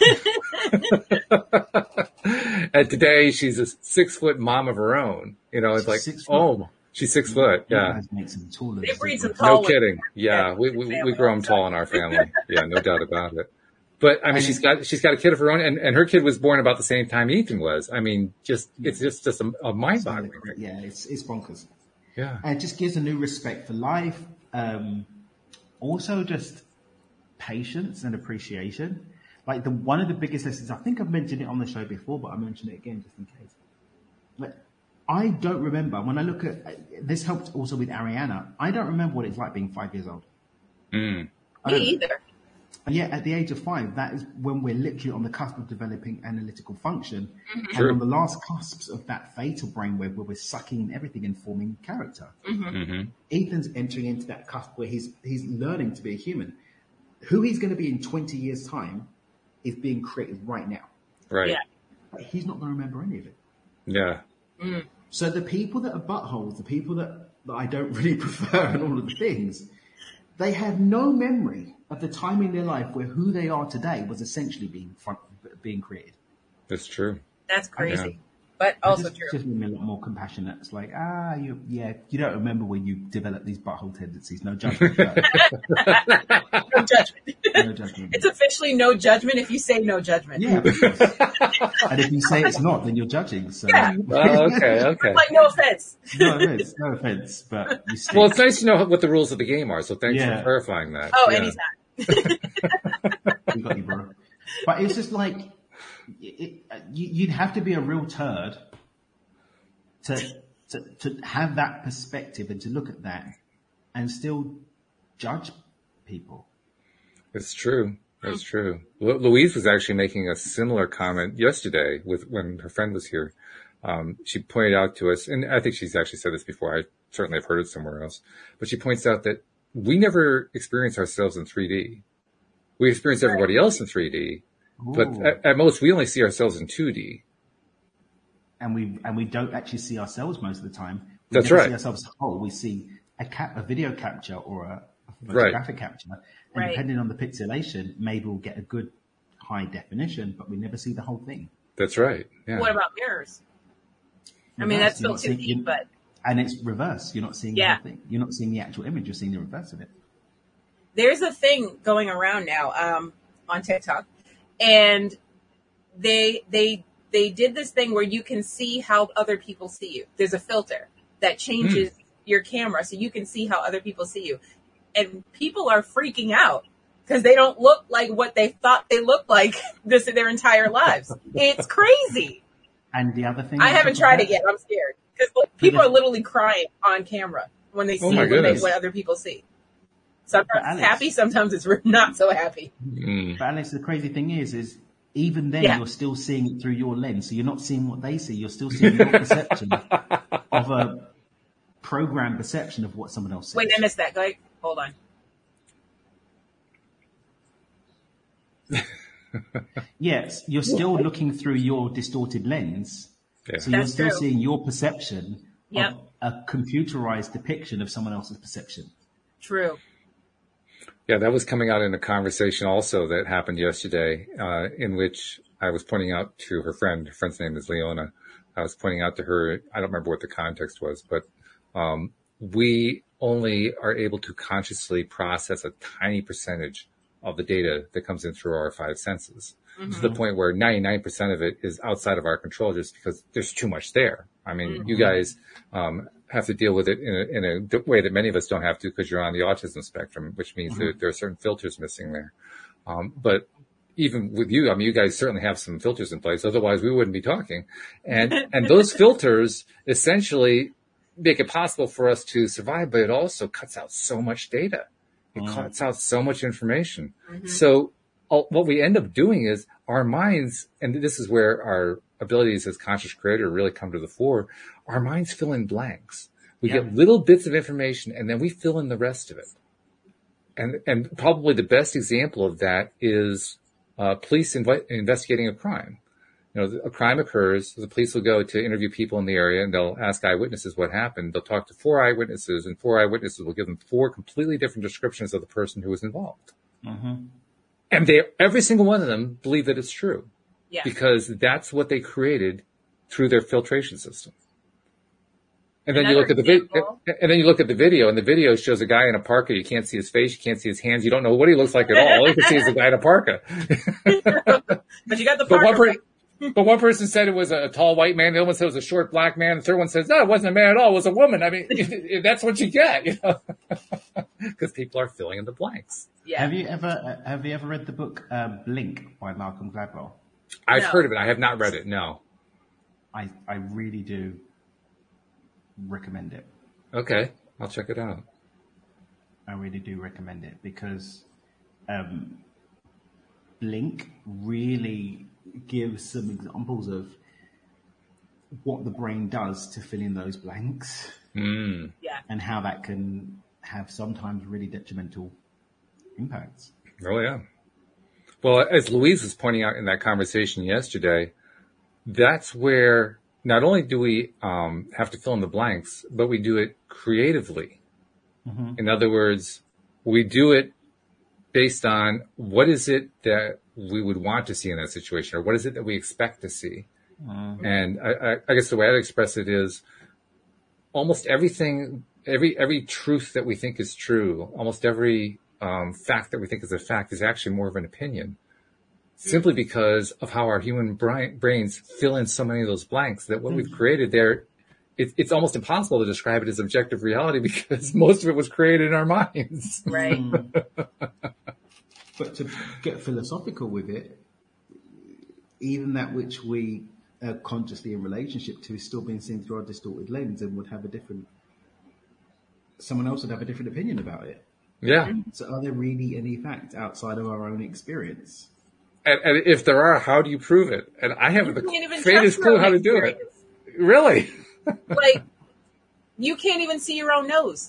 And today she's a six foot mom of her own. You know, it's like, oh, she's six foot. Yeah. They breed some tall. No kidding. Yeah. We, we, we grow them tall in our family. Yeah. No doubt about it. But I mean, she's got, she's got a kid of her own and, and her kid was born about the same time Ethan was. I mean, just, it's just, just a, a mind boggling. Yeah. It's, it's bonkers. Yeah. And it just gives a new respect for life. Um, also just, patience and appreciation. Like the one of the biggest lessons, I think I've mentioned it on the show before, but I'll mention it again just in case. Like, I don't remember when I look at this helped also with Ariana. I don't remember what it's like being five years old. Mm. Me either. And yet at the age of five, that is when we're literally on the cusp of developing analytical function. Mm-hmm. And on the last cusps of that fatal brainwave where we're sucking in everything and forming character. Mm-hmm. Mm-hmm. Ethan's entering into that cusp where he's he's learning to be a human. Who he's going to be in twenty years' time is being created right now. Right. Yeah. But he's not going to remember any of it. Yeah. Mm. So the people that are buttholes, the people that, that I don't really prefer and all of the things, they have no memory of the time in their life where who they are today was essentially being front, being created. That's true. That's crazy. Yeah. But also just, true. Just made me a lot more compassionate. It's like, ah, you, yeah, you don't remember when you develop these butthole tendencies. No judgment. No judgment. No judgment. It's officially no judgment if you say no judgment. Yeah. And if you say it's not, then you're judging. So. Yeah. Oh, okay, okay. Like, no offense. No offense, no offense. But you still... Well, it's nice to know what the rules of the game are. So thanks yeah. for clarifying that. Oh, yeah. anytime. We got you, bro. But it's just like, It, it, you'd have to be a real turd to, to to have that perspective and to look at that and still judge people. It's true. That's true. Lu- Louise was actually making a similar comment yesterday with when her friend was here. Um, she pointed out to us, and I think she's actually said this before. I certainly have heard it somewhere else, but she points out that we never experience ourselves in three D. We experience everybody else in three D, but Ooh. at, at most we only see ourselves in two D. And we and we don't actually see ourselves most of the time. We That's never right. see ourselves as a whole. We see a cap, a video capture or a Right. photographic capture, and Right. depending on the pixelation, maybe we'll get a good high definition, but we never see the whole thing. That's right. Yeah. What about mirrors? I mean, Reverse, that's you're still not two seeing- D, but and it's reverse. You're not seeing Yeah. the whole thing. You're not seeing the actual image. You're seeing the reverse of it. there's a thing going around now um, on TikTok, and they they they did this thing where you can see how other people see you. There's a filter that changes your camera so you can see how other people see you, and people are freaking out because they don't look like what they thought they looked like this their entire lives. It's crazy. And the other thing, I on haven't top of tried that- it yet. I'm scared because people are literally crying on camera when they see Oh my what, they, goodness. what other people see. Sometimes But it's Alex- happy, sometimes it's not so happy. Mm. But Alex, the crazy thing is, is even then Yeah. you're still seeing it through your lens. So you're not seeing what they see. You're still seeing your perception of a programmed perception of what someone else sees. Wait, I missed that. Go ahead. Hold on. Yes, you're still looking through your distorted lens. Yeah. So you're That's still true. seeing your perception Yep. of a computerized depiction of someone else's perception. True. Yeah, that was coming out in a conversation also that happened yesterday, uh, in which I was pointing out to her friend, her friend's name is Leona. I was pointing out to her, I don't remember what the context was, but, um, we only are able to consciously process a tiny percentage of the data that comes in through our five senses. To the point where ninety-nine percent of it is outside of our control just because there's too much there. I mean, you guys, um, have to deal with it in a, in a d- way that many of us don't have to because you're on the autism spectrum, which means that there are certain filters missing there. Um, but even with you, I mean, you guys certainly have some filters in place. Otherwise we wouldn't be talking. And, and those filters essentially make it possible for us to survive, but it also cuts out so much data. It cuts out so much information. So uh, what we end up doing is our minds, and this is where our abilities as conscious creator really come to the fore, our minds fill in blanks. We Yeah. get little bits of information and then we fill in the rest of it. And, and probably the best example of that is, uh, police invi- investigating a crime. You know, a crime occurs, the police will go to interview people in the area and they'll ask eyewitnesses what happened. They'll talk to four eyewitnesses and four eyewitnesses will give them four completely different descriptions of the person who was involved. Mm-hmm. And they, every single one of them believe that it's true Yeah. because that's what they created through their filtration system. And then you Another look at the video, example- and then you look at the video, and the video shows a guy in a parka. You can't see his face, you can't see his hands, you don't know what he looks like at all. All you can see is the guy in a parka. But you got the But one, part. per- but one person said it was a tall white man. The other one said it was a short black man. The third one says, no, it wasn't a man at all. It was a woman. I mean, that's what you get, you know, because people are filling in the blanks. Yeah. Have you ever uh, have you ever read the book uh, Blink by Malcolm Gladwell? I've No. heard of it. I have not read it. No. I I really do recommend it. Okay. I'll check it out. I really do recommend it because um, Blink really gives some examples of what the brain does to fill in those blanks Mm. Yeah. and how that can have sometimes really detrimental impacts. Oh, yeah. Well, as Louise was pointing out in that conversation yesterday, that's where not only do we um, have to fill in the blanks, but we do it creatively. Mm-hmm. In other words, we do it based on what is it that we would want to see in that situation, or what is it that we expect to see. Mm-hmm. And I, I, I guess the way I'd express it is almost everything, every every truth that we think is true, almost every um, fact that we think is a fact is actually more of an opinion, simply because of how our human brain, brains fill in so many of those blanks that what we've created there, it, it's almost impossible to describe it as objective reality because most of it was created in our minds. Right. But to get philosophical with it, even that which we are consciously in relationship to is still being seen through our distorted lens and would have a different, someone else would have a different opinion about it. Yeah. So are there really any facts outside of our own experience? And, and if there are, how do you prove it? And I haven't You the can't even faintest trust your clue own how to do it. experience. Really? Like, you can't even see your own nose.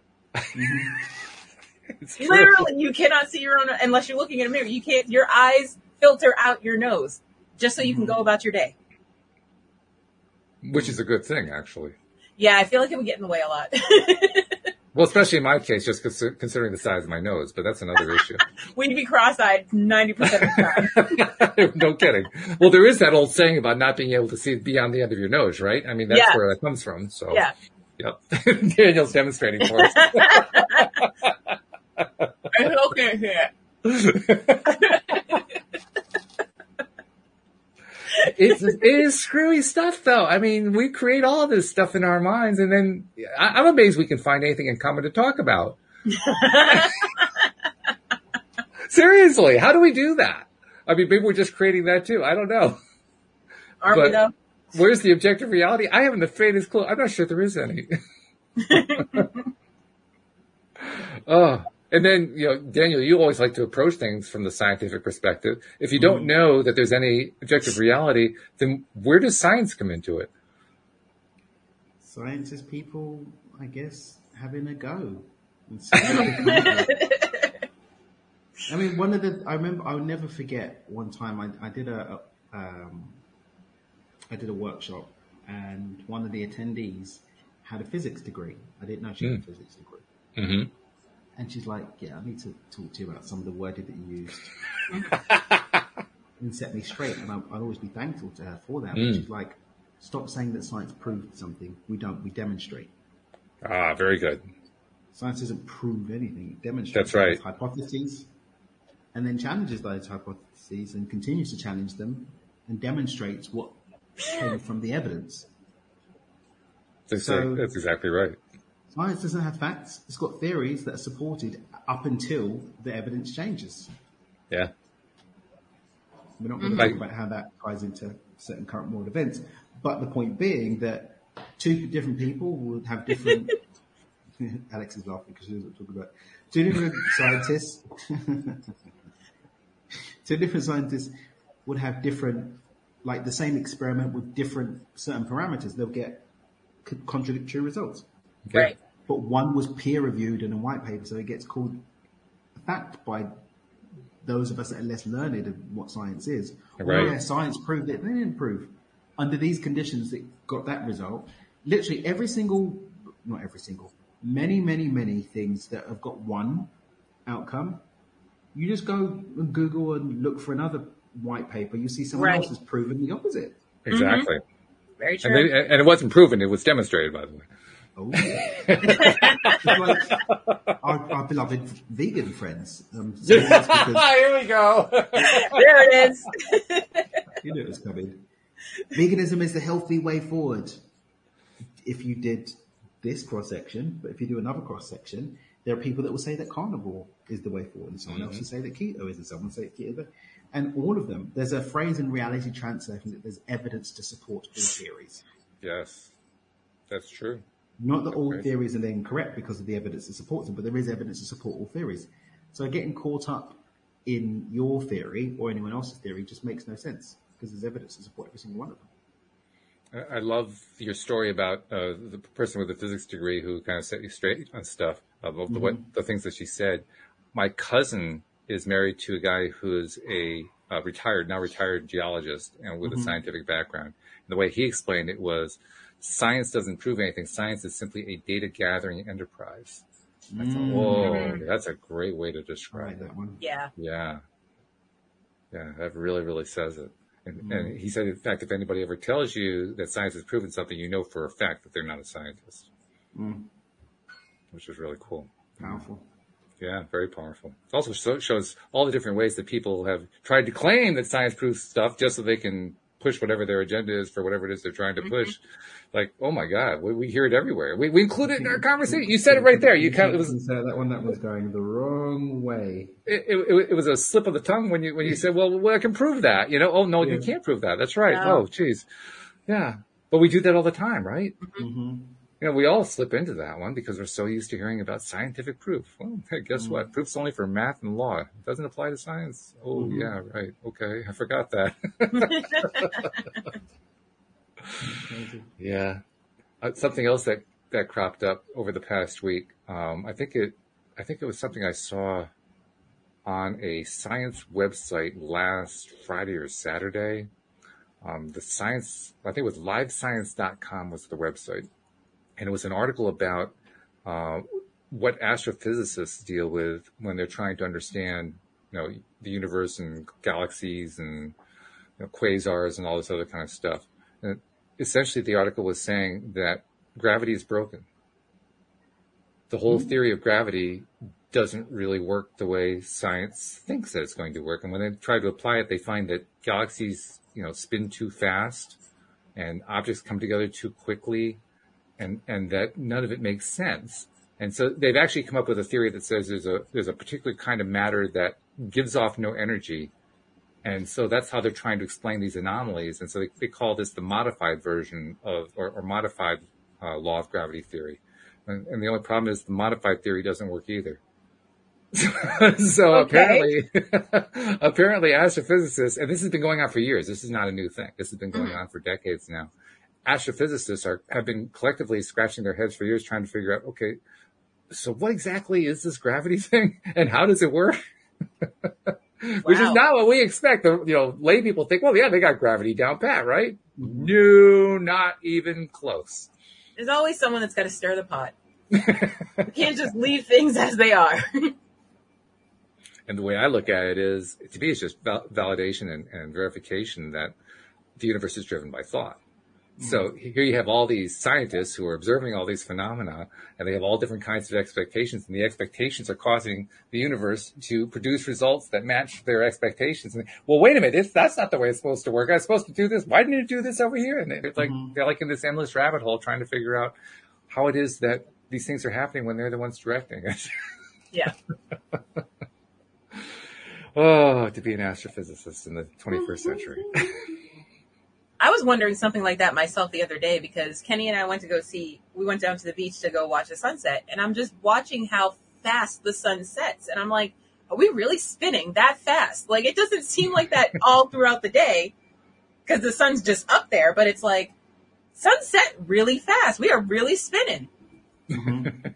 It's true. Literally, you cannot see your own unless you're looking in a mirror. You can't. Your eyes filter out your nose just so you can go about your day. Which is a good thing, actually. Yeah, I feel like it would get in the way a lot. Well, especially in my case, just cons- considering the size of my nose, but that's another issue. We'd be cross-eyed ninety percent of the time. No kidding. Well, there is that old saying about not being able to see beyond the end of your nose, right? I mean, that's Yeah. where that comes from. So, Yeah. Yep. Daniel's demonstrating for us. I still can't see it. It's, it is screwy stuff, though. I mean, we create all of this stuff in our minds, and then I, I'm amazed we can find anything in common to talk about. Seriously, how do we do that? I mean, maybe we're just creating that too. I don't know. Aren't But we though? Where's the objective reality? I haven't the faintest clue. I'm not sure there is any. Oh. And then, you know, Daniel, you always like to approach things from the scientific perspective. If you don't know that there's any objective reality, then where does science come into it? Science is people, I guess, having a go. And see what they come up with. I mean, one of the, I remember, I'll never forget one time I, I did a, a um, I did a workshop, and one of the attendees had a physics degree. I didn't know she had a physics degree. Mm-hmm. And she's like, yeah, I need to talk to you about some of the wording that you used. And set me straight. And I'll, I'll always be thankful to her for that. Mm. But she's like, stop saying that science proved something. We don't. We demonstrate. Ah, very good. Science doesn't prove anything. It demonstrates. That's right. Hypotheses. And then challenges those hypotheses and continues to challenge them and demonstrates what came from the evidence. That's, So- that's exactly right. Science doesn't have facts. It's got theories that are supported up until the evidence changes. Yeah. We're not going to Like- talk about how that ties into certain current world events. But the point being that two different people would have different... Alex is laughing because she doesn't talk about it. Two different scientists... two different scientists would have different... Like the same experiment with different certain parameters. They'll get c- contradictory results. Okay. Right. But one was peer-reviewed in a white paper, so it gets called a fact by those of us that are less learned of what science is. Right. Or, yeah, science proved it. They didn't prove. Under these conditions, it got that result. Literally every single, not every single, many, many, many things that have got one outcome, you just go and Google and look for another white paper. You see someone Right. else has proven the opposite. Exactly. Very And, true. they, and it wasn't proven. It was demonstrated, by the way. Oh, yeah. It's like our, our beloved vegan friends. Um, so that's because Here we go. There it is. you knew it was coming. Veganism is the healthy way forward. If you did this cross section, but if you do another cross section, there are people that will say that carnivore is the way forward, and someone else will say that keto is, and someone will say keto is. The, and all of them, there's a phrase in reality transfer that there's evidence to support all theories. Yes, that's true. Not that all Right. theories are then correct because of the evidence that supports them, but there is evidence to support all theories. So getting caught up in your theory or anyone else's theory just makes no sense because there's evidence to support every single one of them. I I love your story about uh, the person with the physics degree who kind of set you straight on stuff about the, what the things that she said. My cousin is married to a guy who is a uh, retired, now retired geologist and with a scientific background. And the way he explained it was, science doesn't prove anything. Science is simply a data gathering enterprise. I thought, whoa, that's a great way to I describe like it. that one. Yeah. Yeah. Yeah, that really, really says it. And, and he said, in fact, if anybody ever tells you that science has proven something, you know for a fact that they're not a scientist, Mm. which is really cool. Powerful. Yeah, very powerful. It also so, shows all the different ways that people have tried to claim that science proves stuff just so they can push whatever their agenda is for whatever it is they're trying to push. Like, oh my God, we, we hear it everywhere. We, we include it in our conversation. You said it right there. You kind of, it was, So that one that was going the wrong way. it, it, it was a slip of the tongue when you, when you said, well, well I can prove that, you know, oh no, you Yeah. can't prove that. That's right. No. Oh, geez. Yeah. But we do that all the time, right? Mm-hmm. You know, we all slip into that one because we're so used to hearing about scientific proof. Well, hey, guess mm-hmm. what? Proof's only for math and law. It doesn't apply to science. Oh, mm-hmm. yeah, right. Okay, I forgot that. Yeah. Uh, something else that, that cropped up over the past week. Um, I think it, I think it was something I saw on a science website last Friday or Saturday. Um, the science, I think it was live science dot com was the website. And it was an article about uh, what astrophysicists deal with when they're trying to understand, you know, the universe and galaxies and you know, quasars and all this other kind of stuff. And essentially, the article was saying that gravity is broken. The whole mm-hmm. theory of gravity doesn't really work the way science thinks that it's going to work. And when they try to apply it, they find that galaxies, you know, spin too fast and objects come together too quickly. And, and that none of it makes sense. And so they've actually come up with a theory that says there's a, there's a particular kind of matter that gives off no energy. And so that's how they're trying to explain these anomalies. And so they, they call this the modified version of, or, or modified uh, law of gravity theory. And, and the only problem is the modified theory doesn't work either. So okay. apparently, apparently astrophysicists, and this has been going on for years. This is not a new thing. This has been going on for decades now. Astrophysicists are, have been collectively scratching their heads for years trying to figure out, okay, so what exactly is this gravity thing and how does it work? Wow. Which is not what we expect. The, you know, lay people think, well, yeah, they got gravity down pat, right? Mm-hmm. No, not even close. There's always someone that's got to stir the pot. You can't just leave things as they are. And the way I look at it is, to me, it's just val- validation and, and verification that the universe is driven by thought. So here you have all these scientists who are observing all these phenomena, and they have all different kinds of expectations, and the expectations are causing the universe to produce results that match their expectations. And well, wait a minute, it's, that's not the way it's supposed to work. I was supposed to do this. Why didn't you do this over here? And it's like mm-hmm. they're like in this endless rabbit hole trying to figure out how it is that these things are happening when they're the ones directing it. Yeah. Oh, to be an astrophysicist in the twenty-first century. I was wondering something like that myself the other day because Kenny and I went to go see, we went down to the beach to go watch the sunset, and I'm just watching how fast the sun sets. And I'm like, are we really spinning that fast? Like, it doesn't seem like that all throughout the day because the sun's just up there, but it's like, sunset really fast. We are really spinning. Mm-hmm.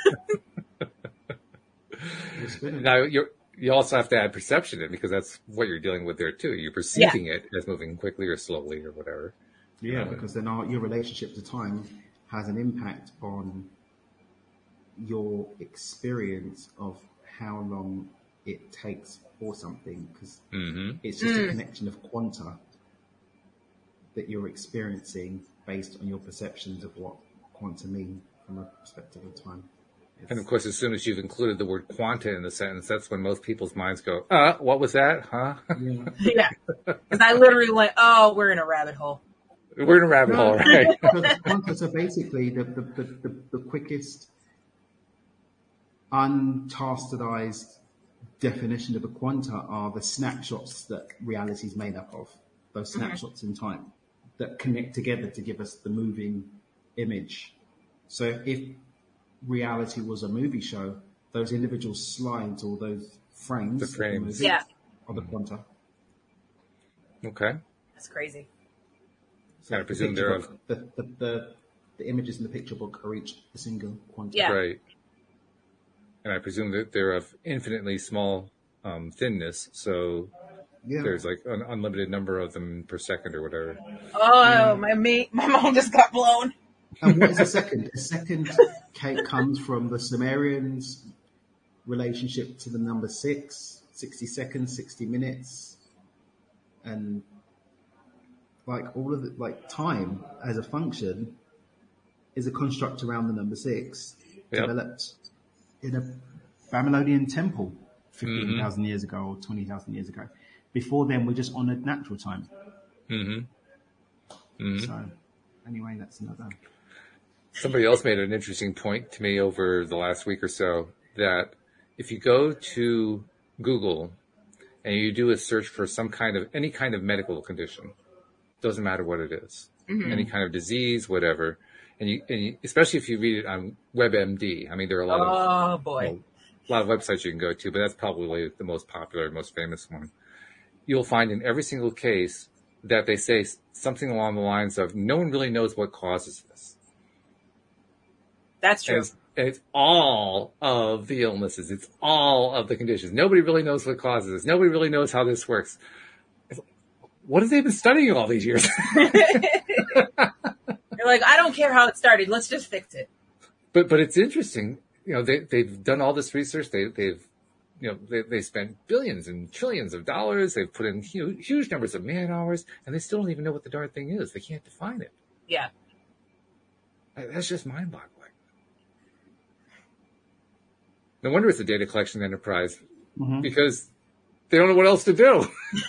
You're spinning. Now, you're, you also have to add perception in because that's what you're dealing with there too. You're perceiving yeah. it as moving quickly or slowly or whatever. Yeah, um, because then our, your relationship to time has an impact on your experience of how long it takes for something because mm-hmm. it's just mm. a connection of quanta that you're experiencing based on your perceptions of what quanta mean from a perspective of time. And of course, as soon as you've included the word quanta in the sentence, that's when most people's minds go, uh, what was that? Huh? Yeah. Yeah. Because I literally went, oh, we're in a rabbit hole. We're in a rabbit no, hole, right? Quanta, so basically, the, the, the, the, the quickest untastardized definition of a quanta are the snapshots that reality is made up of, those snapshots mm-hmm. in time that connect together to give us the moving image. So if reality was a movie show, those individual slides or those frames, the frames, yeah, are the quanta. Okay, that's crazy. So I presume there are the, the the the images in the picture book are each a single quanta. Yeah, right. And I presume that they're of infinitely small um, thinness, so yeah. there's like an unlimited number of them per second or whatever. Oh, yeah. my me, my mom just got blown. And what is a second? A second Kate comes from the Sumerians' relationship to the number six, sixty seconds, sixty minutes. And like all of the, like time as a function is a construct around the number six yep. developed in a Babylonian temple fifteen thousand mm-hmm. years ago or twenty thousand years ago. Before then, we're just on a natural time. Mm-hmm. Mm-hmm. So anyway, that's another... Somebody else made an interesting point to me over the last week or so that if you go to Google and you do a search for some kind of, any kind of medical condition, doesn't matter what it is, mm-hmm. any kind of disease, whatever, and you, and you, especially if you read it on WebMD. I mean, there are a lot of Oh boy. you know, a lot of websites you can go to, but that's probably the most popular, most famous one. You'll find in every single case that they say something along the lines of, no one really knows what causes this. That's true. And it's, and it's all of the illnesses. It's all of the conditions. Nobody really knows what causes this. Nobody really knows how this works. It's, what have they been studying all these years? You're like, I don't care how it started. Let's just fix it. But but it's interesting. You know, they they've done all this research. They they've you know they they spent billions and trillions of dollars. They've put in huge, huge numbers of man hours, and they still don't even know what the darn thing is. They can't define it. Yeah. That's just mind-boggling. No wonder it's a data collection enterprise, mm-hmm. because they don't know what else to do.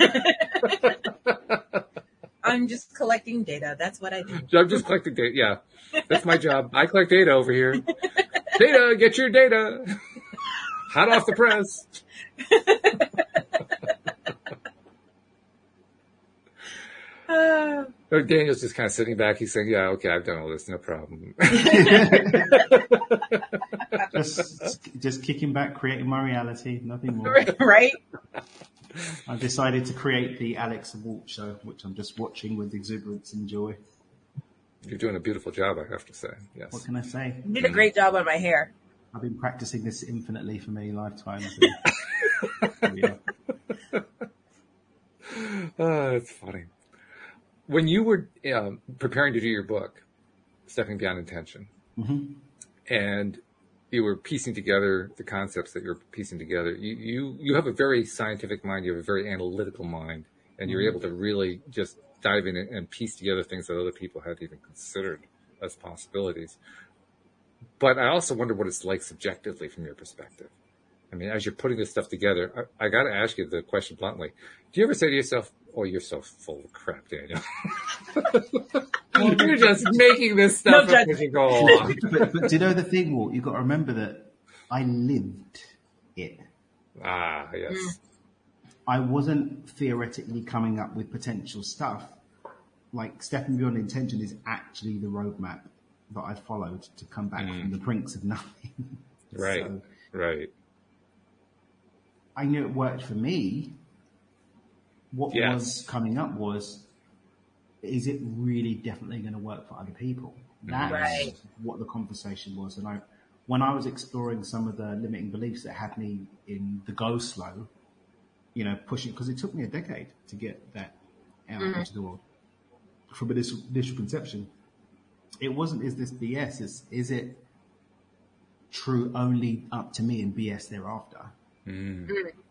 I'm just collecting data. That's what I do. I'm just collecting data. Yeah, that's my job. I collect data over here. Data, get your data. Hot off the press. uh, Daniel's just kind of sitting back. He's saying, yeah, okay, I've done all this. No problem. just, just kicking back, creating my reality. Nothing more. Right? I've decided to create the Alex Wolf show, which I'm just watching with exuberance and joy. You're doing a beautiful job, I have to say. Yes. What can I say? You did a great job on my hair. I've been practicing this infinitely for many lifetimes. Oh, that's funny. When you were um, preparing to do your book, Stepping Beyond Intention, mm-hmm. and you were piecing together the concepts that you're piecing together, you, you, you have a very scientific mind, you have a very analytical mind, and you're mm-hmm. able to really just dive in and piece together things that other people hadn't even considered as possibilities. But I also wonder what it's like subjectively from your perspective. I mean, as you're putting this stuff together, I, I got to ask you the question bluntly. Do you ever say to yourself, oh, you're so full of crap, Daniel. You're just making this stuff no up as you go along. but, but do you know the thing, Walt? You've got to remember that I lived it. Ah, yes. Mm. I wasn't theoretically coming up with potential stuff. Like, Stepping Beyond Intention is actually the roadmap that I followed to come back mm. from the brinks of nothing. Right, so, right. I knew it worked for me. What yes. was coming up was, is it really definitely going to work for other people? That's right. what the conversation was. And I, when I was exploring some of the limiting beliefs that had me in the go slow, you know, pushing, because it took me a decade to get that out mm-hmm. into the world from initial, initial conception. It wasn't, is this B S? It's, is it true only up to me and B S thereafter? Mm.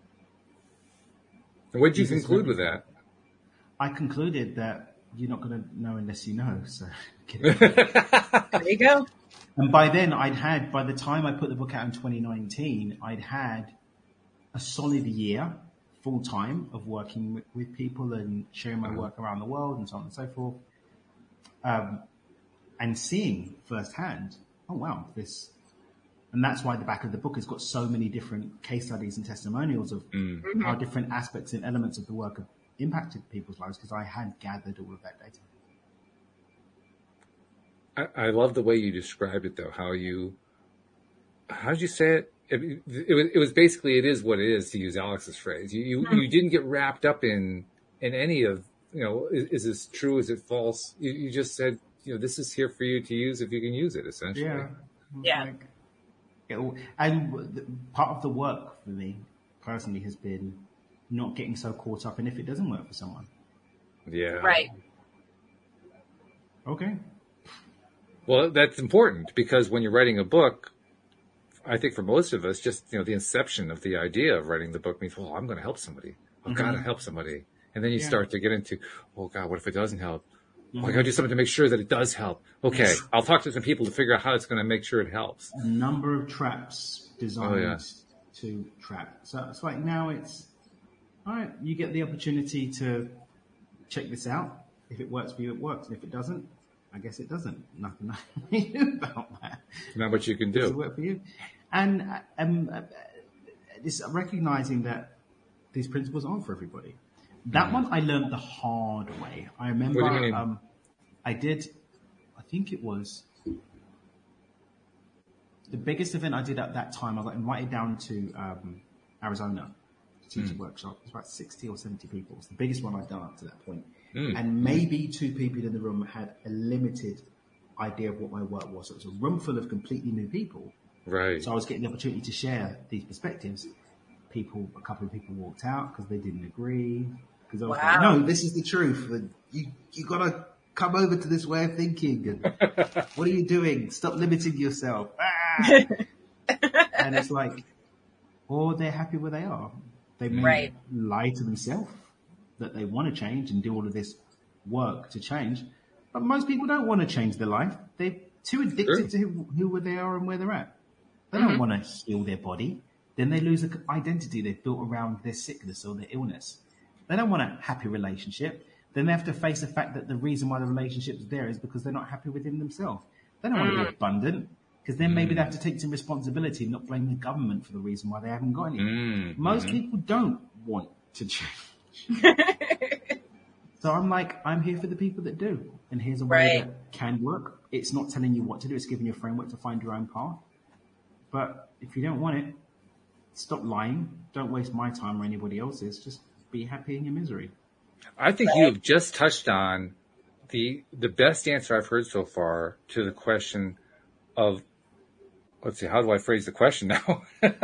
And what did you is conclude with that? I concluded that you're not going to know unless you know. So there you go. And by then I'd had, by the time I put the book out in twenty nineteen, I'd had a solid year full time of working with, with people and sharing my work around the world and so on and so forth. Um, and seeing firsthand, oh wow, this, and that's why the back of the book has got so many different case studies and testimonials of mm-hmm. how different aspects and elements of the work have impacted people's lives, because I had gathered all of that data. I, I love the way you described it, though. How you, how did you say it? It, it, was, it was basically, it is what it is, to use Alex's phrase. You, you, mm-hmm. you didn't get wrapped up in, in any of, you know, is, is this true? Is it false? You, you just said, you know, this is here for you to use if you can use it, essentially. Yeah. Yeah. Like, it, and part of the work for me personally has been not getting so caught up in if it doesn't work for someone. Yeah. Right. Okay. Well, that's important, because when you're writing a book, I think for most of us, just, you know, the inception of the idea of writing the book means, well, I'm going to help somebody. I've mm-hmm. got to help somebody. And then you yeah. start to get into, oh God, what if it doesn't help? Mm-hmm. Well, I got to do something to make sure that it does help. Okay, I'll talk to some people to figure out how it's going to make sure it helps. A number of traps designed oh, yeah. to trap. So it's like now it's, all right, you get the opportunity to check this out. If it works for you, it works. And if it doesn't, I guess it doesn't. Nothing I can do about that. Not what you can do. Does it work for you? And um, it's recognizing that these principles aren't for everybody. That mm-hmm. one I learned the hard way. I remember What do you mean? Um, I did, I think it was the biggest event I did at that time, I got invited down to um, Arizona to teach Mm. a workshop. It was about sixty or seventy people. It was the biggest one I'd done up to that point. Mm. And maybe two people in the room had a limited idea of what my work was. So it was a room full of completely new people. Right. So I was getting the opportunity to share these perspectives. People, a couple of people walked out because they didn't agree. Because I was like, Wow. no, this is the truth. And you, you gotta come over to this way of thinking. And what are you doing? Stop limiting yourself. Ah! And it's like, or they're happy where they are. They may Right. lie to themselves that they want to change and do all of this work to change. But most people don't want to change their life. They're too addicted Sure. to who, who they are and where they're at. They don't want to heal their body. Then they lose the identity they've built around their sickness or their illness. They don't want a happy relationship. Then they have to face the fact that the reason why the relationship's there is because they're not happy within themselves. They don't want to be abundant because then maybe they have to take some responsibility and not blame the government for the reason why they haven't got any. Mm. Most people don't want to change. So I'm like, I'm here for the people that do. And here's a way Right. that can work. It's not telling you what to do. It's giving you a framework to find your own path. But if you don't want it, stop lying. Don't waste my time or anybody else's. Just be happy in your misery. I think you have just touched on the the best answer I've heard so far to the question of, let's see, how do I phrase the question now?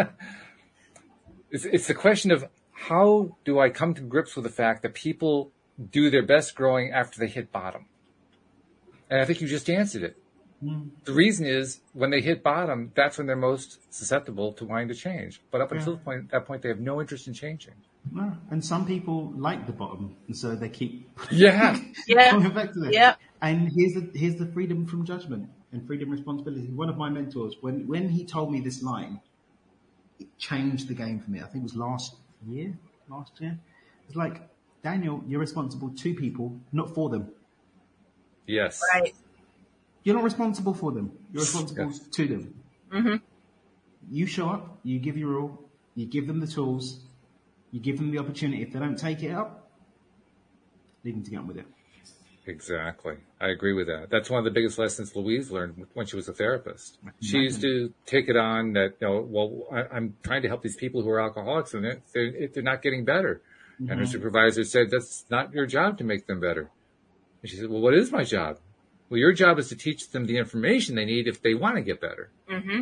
it's, it's the question of how do I come to grips with the fact that people do their best growing after they hit bottom? And I think you just answered it. Mm. The reason is when they hit bottom, that's when they're most susceptible to wanting to change. But up until Yeah. the point, that point, they have no interest in changing. No. And some people like the bottom, and so they keep Yeah. Yeah. coming back to that. Yeah. And here's the here's the freedom from judgment and freedom responsibility. One of my mentors, when when he told me this line, it changed the game for me. I think it was last year. Last year, it's like, Daniel, you're responsible to people, not for them. Yes. Right. You're not responsible for them. You're responsible Yes. to them. Mm-hmm. You show up, you give your all, you give them the tools, you give them the opportunity. If they don't take it up, leave them to get on with it. Exactly. I agree with that. That's one of the biggest lessons Louise learned when she was a therapist. She used to take it on that, you know, well, I, I'm trying to help these people who are alcoholics and they're, they're, they're not getting better. Mm-hmm. And her supervisor said, that's not your job to make them better. And she said, well, what is my job? Well, your job is to teach them the information they need if they want to get better. Mm-hmm.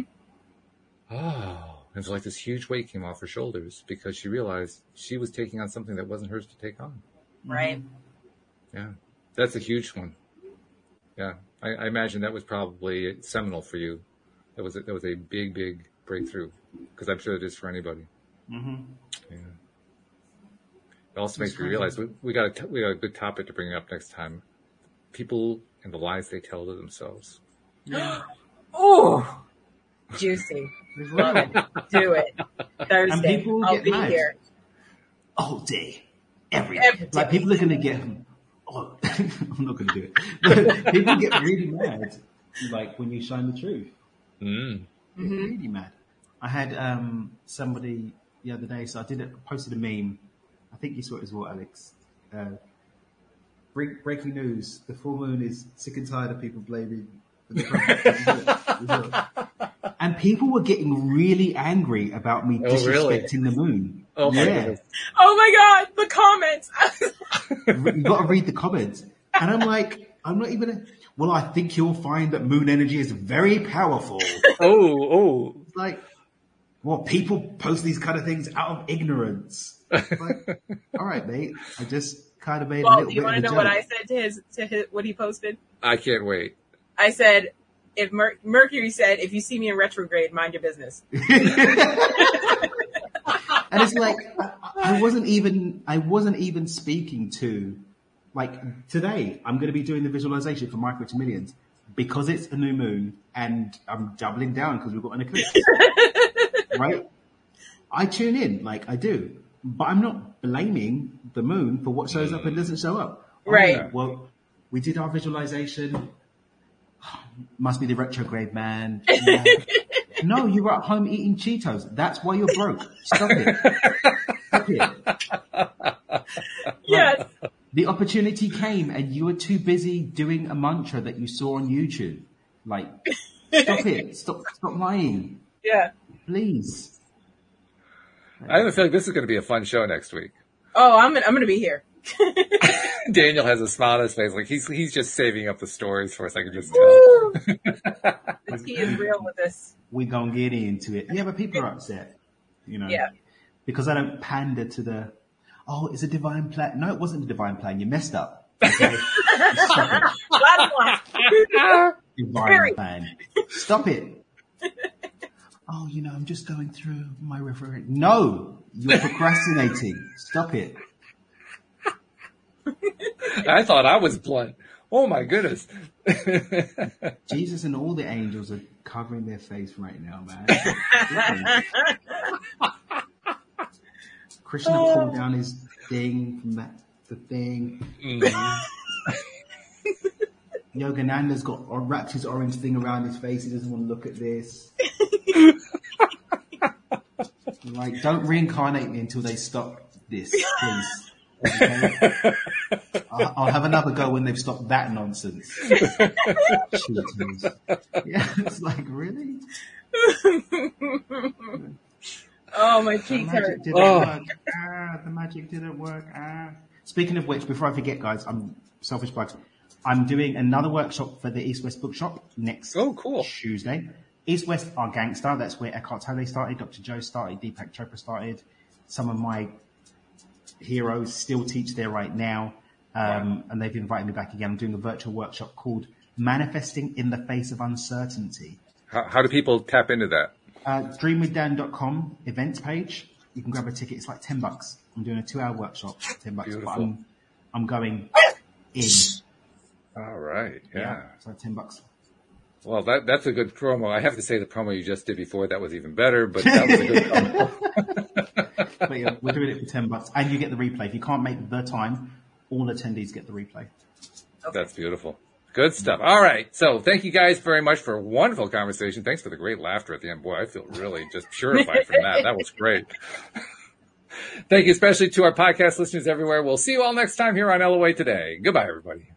Oh, and it's like this huge weight came off her shoulders because she realized she was taking on something that wasn't hers to take on. Right. Yeah, that's a huge one. Yeah, I, I imagine that was probably seminal for you. That was a, that was a big, big breakthrough because I'm sure it is for anybody. Mm-hmm. Yeah. It also makes me realize we, we got a t- we got a good topic to bring up next time. People and the lies they tell to themselves. Oh, juicy. Love it. Do it. Thursday. people I'll get be mad. here. All day, every day. Every Like day. people are going to get, oh, I'm not going to do it. But people get really mad, like when you shine the truth. Mm. Get really mad. I had um, somebody the other day, so I did it, posted a meme. I think you saw it as well, Alex. Uh, break, breaking news: the full moon is sick and tired of people blaming. The and people were getting really angry about me Oh, disrespecting really? the moon. Oh my yeah. goodness. Oh my God, the comments. You got to read the comments. And I'm like, I'm not even, a, well, I think you'll find that moon energy is very powerful. Oh, oh. It's like, well, people post these kind of things out of ignorance. It's like, all right, mate. I just kind of made a Well, little do you bit want of to a know what joke. I said to his to his what he posted? I can't wait. I said, if Mer- Mercury said, if you see me in retrograde, mind your business. And it's like, I, I wasn't even, I wasn't even speaking to, like today, I'm going to be doing the visualization for Micro to Millions because it's a new moon and I'm doubling down because we've got an eclipse. Right? I tune in, like I do, but I'm not blaming the moon for what shows up and doesn't show up. Right. Oh, well, we did our visualization. Must be the retrograde, man. Yeah. No, you were at home eating Cheetos. That's why you're broke. Stop it. Stop it. Yes. The opportunity came and you were too busy doing a mantra that you saw on YouTube. Like, Stop it. Stop, stop lying. Yeah. Please. I have a feeling this is going to be a fun show next week. Oh, I'm gonna, I'm gonna be here. Daniel has a smile on his face, like he's he's just saving up the stories for us. I can just tell. He is real with this. We're going to get into it. Yeah, but people are upset, you know. Yeah. Because I don't pander to the, oh, it's a divine plan. No, it wasn't a divine plan. You messed up. Okay? Stop it. Last one. Divine Very. plan. Stop it. Oh, you know, I'm just going through my referendum. No, you're procrastinating. Stop it. I thought I was blunt. Oh my goodness. Jesus and all the angels are covering their face right now, man. Krishna pulled down his thing from that, the thing. Mm-hmm. Yogananda's got or wrapped his orange thing around his face. He doesn't want to look at this. Like, don't reincarnate me until they stop this, please. Okay? I'll, I'll have another go when they've stopped that nonsense. Cheaters. Yeah, it's like, really? Oh, my The cheeks magic hurt. didn't Oh. work. Ah, the magic didn't work. Ah. Speaking of which, before I forget, guys, I'm selfish plugs. I'm doing another workshop for the East West Bookshop next Oh, cool. Tuesday. East West are gangster. That's where Eckhart Tolle started, Doctor Joe started, Deepak Chopra started. Some of my heroes still teach there right now. Um, and they've invited me back again. I'm doing a virtual workshop called Manifesting in the Face of Uncertainty. How, how do people tap into that? Uh, dream with dan dot com events page. You can grab a ticket. It's like ten bucks. I'm doing a two hour workshop, ten bucks. Beautiful. But I'm, I'm going in. All right. Yeah. So ten bucks. Well, that that's a good promo. I have to say the promo you just did before, that was even better, but that was a good promo. But yeah, we're doing it for ten bucks. And you get the replay. If you can't make the time, all attendees get the replay. That's beautiful. Good stuff. All right. So thank you guys very much for a wonderful conversation. Thanks for the great laughter at the end. Boy, I feel really just purified from that. That was great. Thank you especially to our podcast listeners everywhere. We'll see you all next time here on L O A Today. Goodbye, everybody.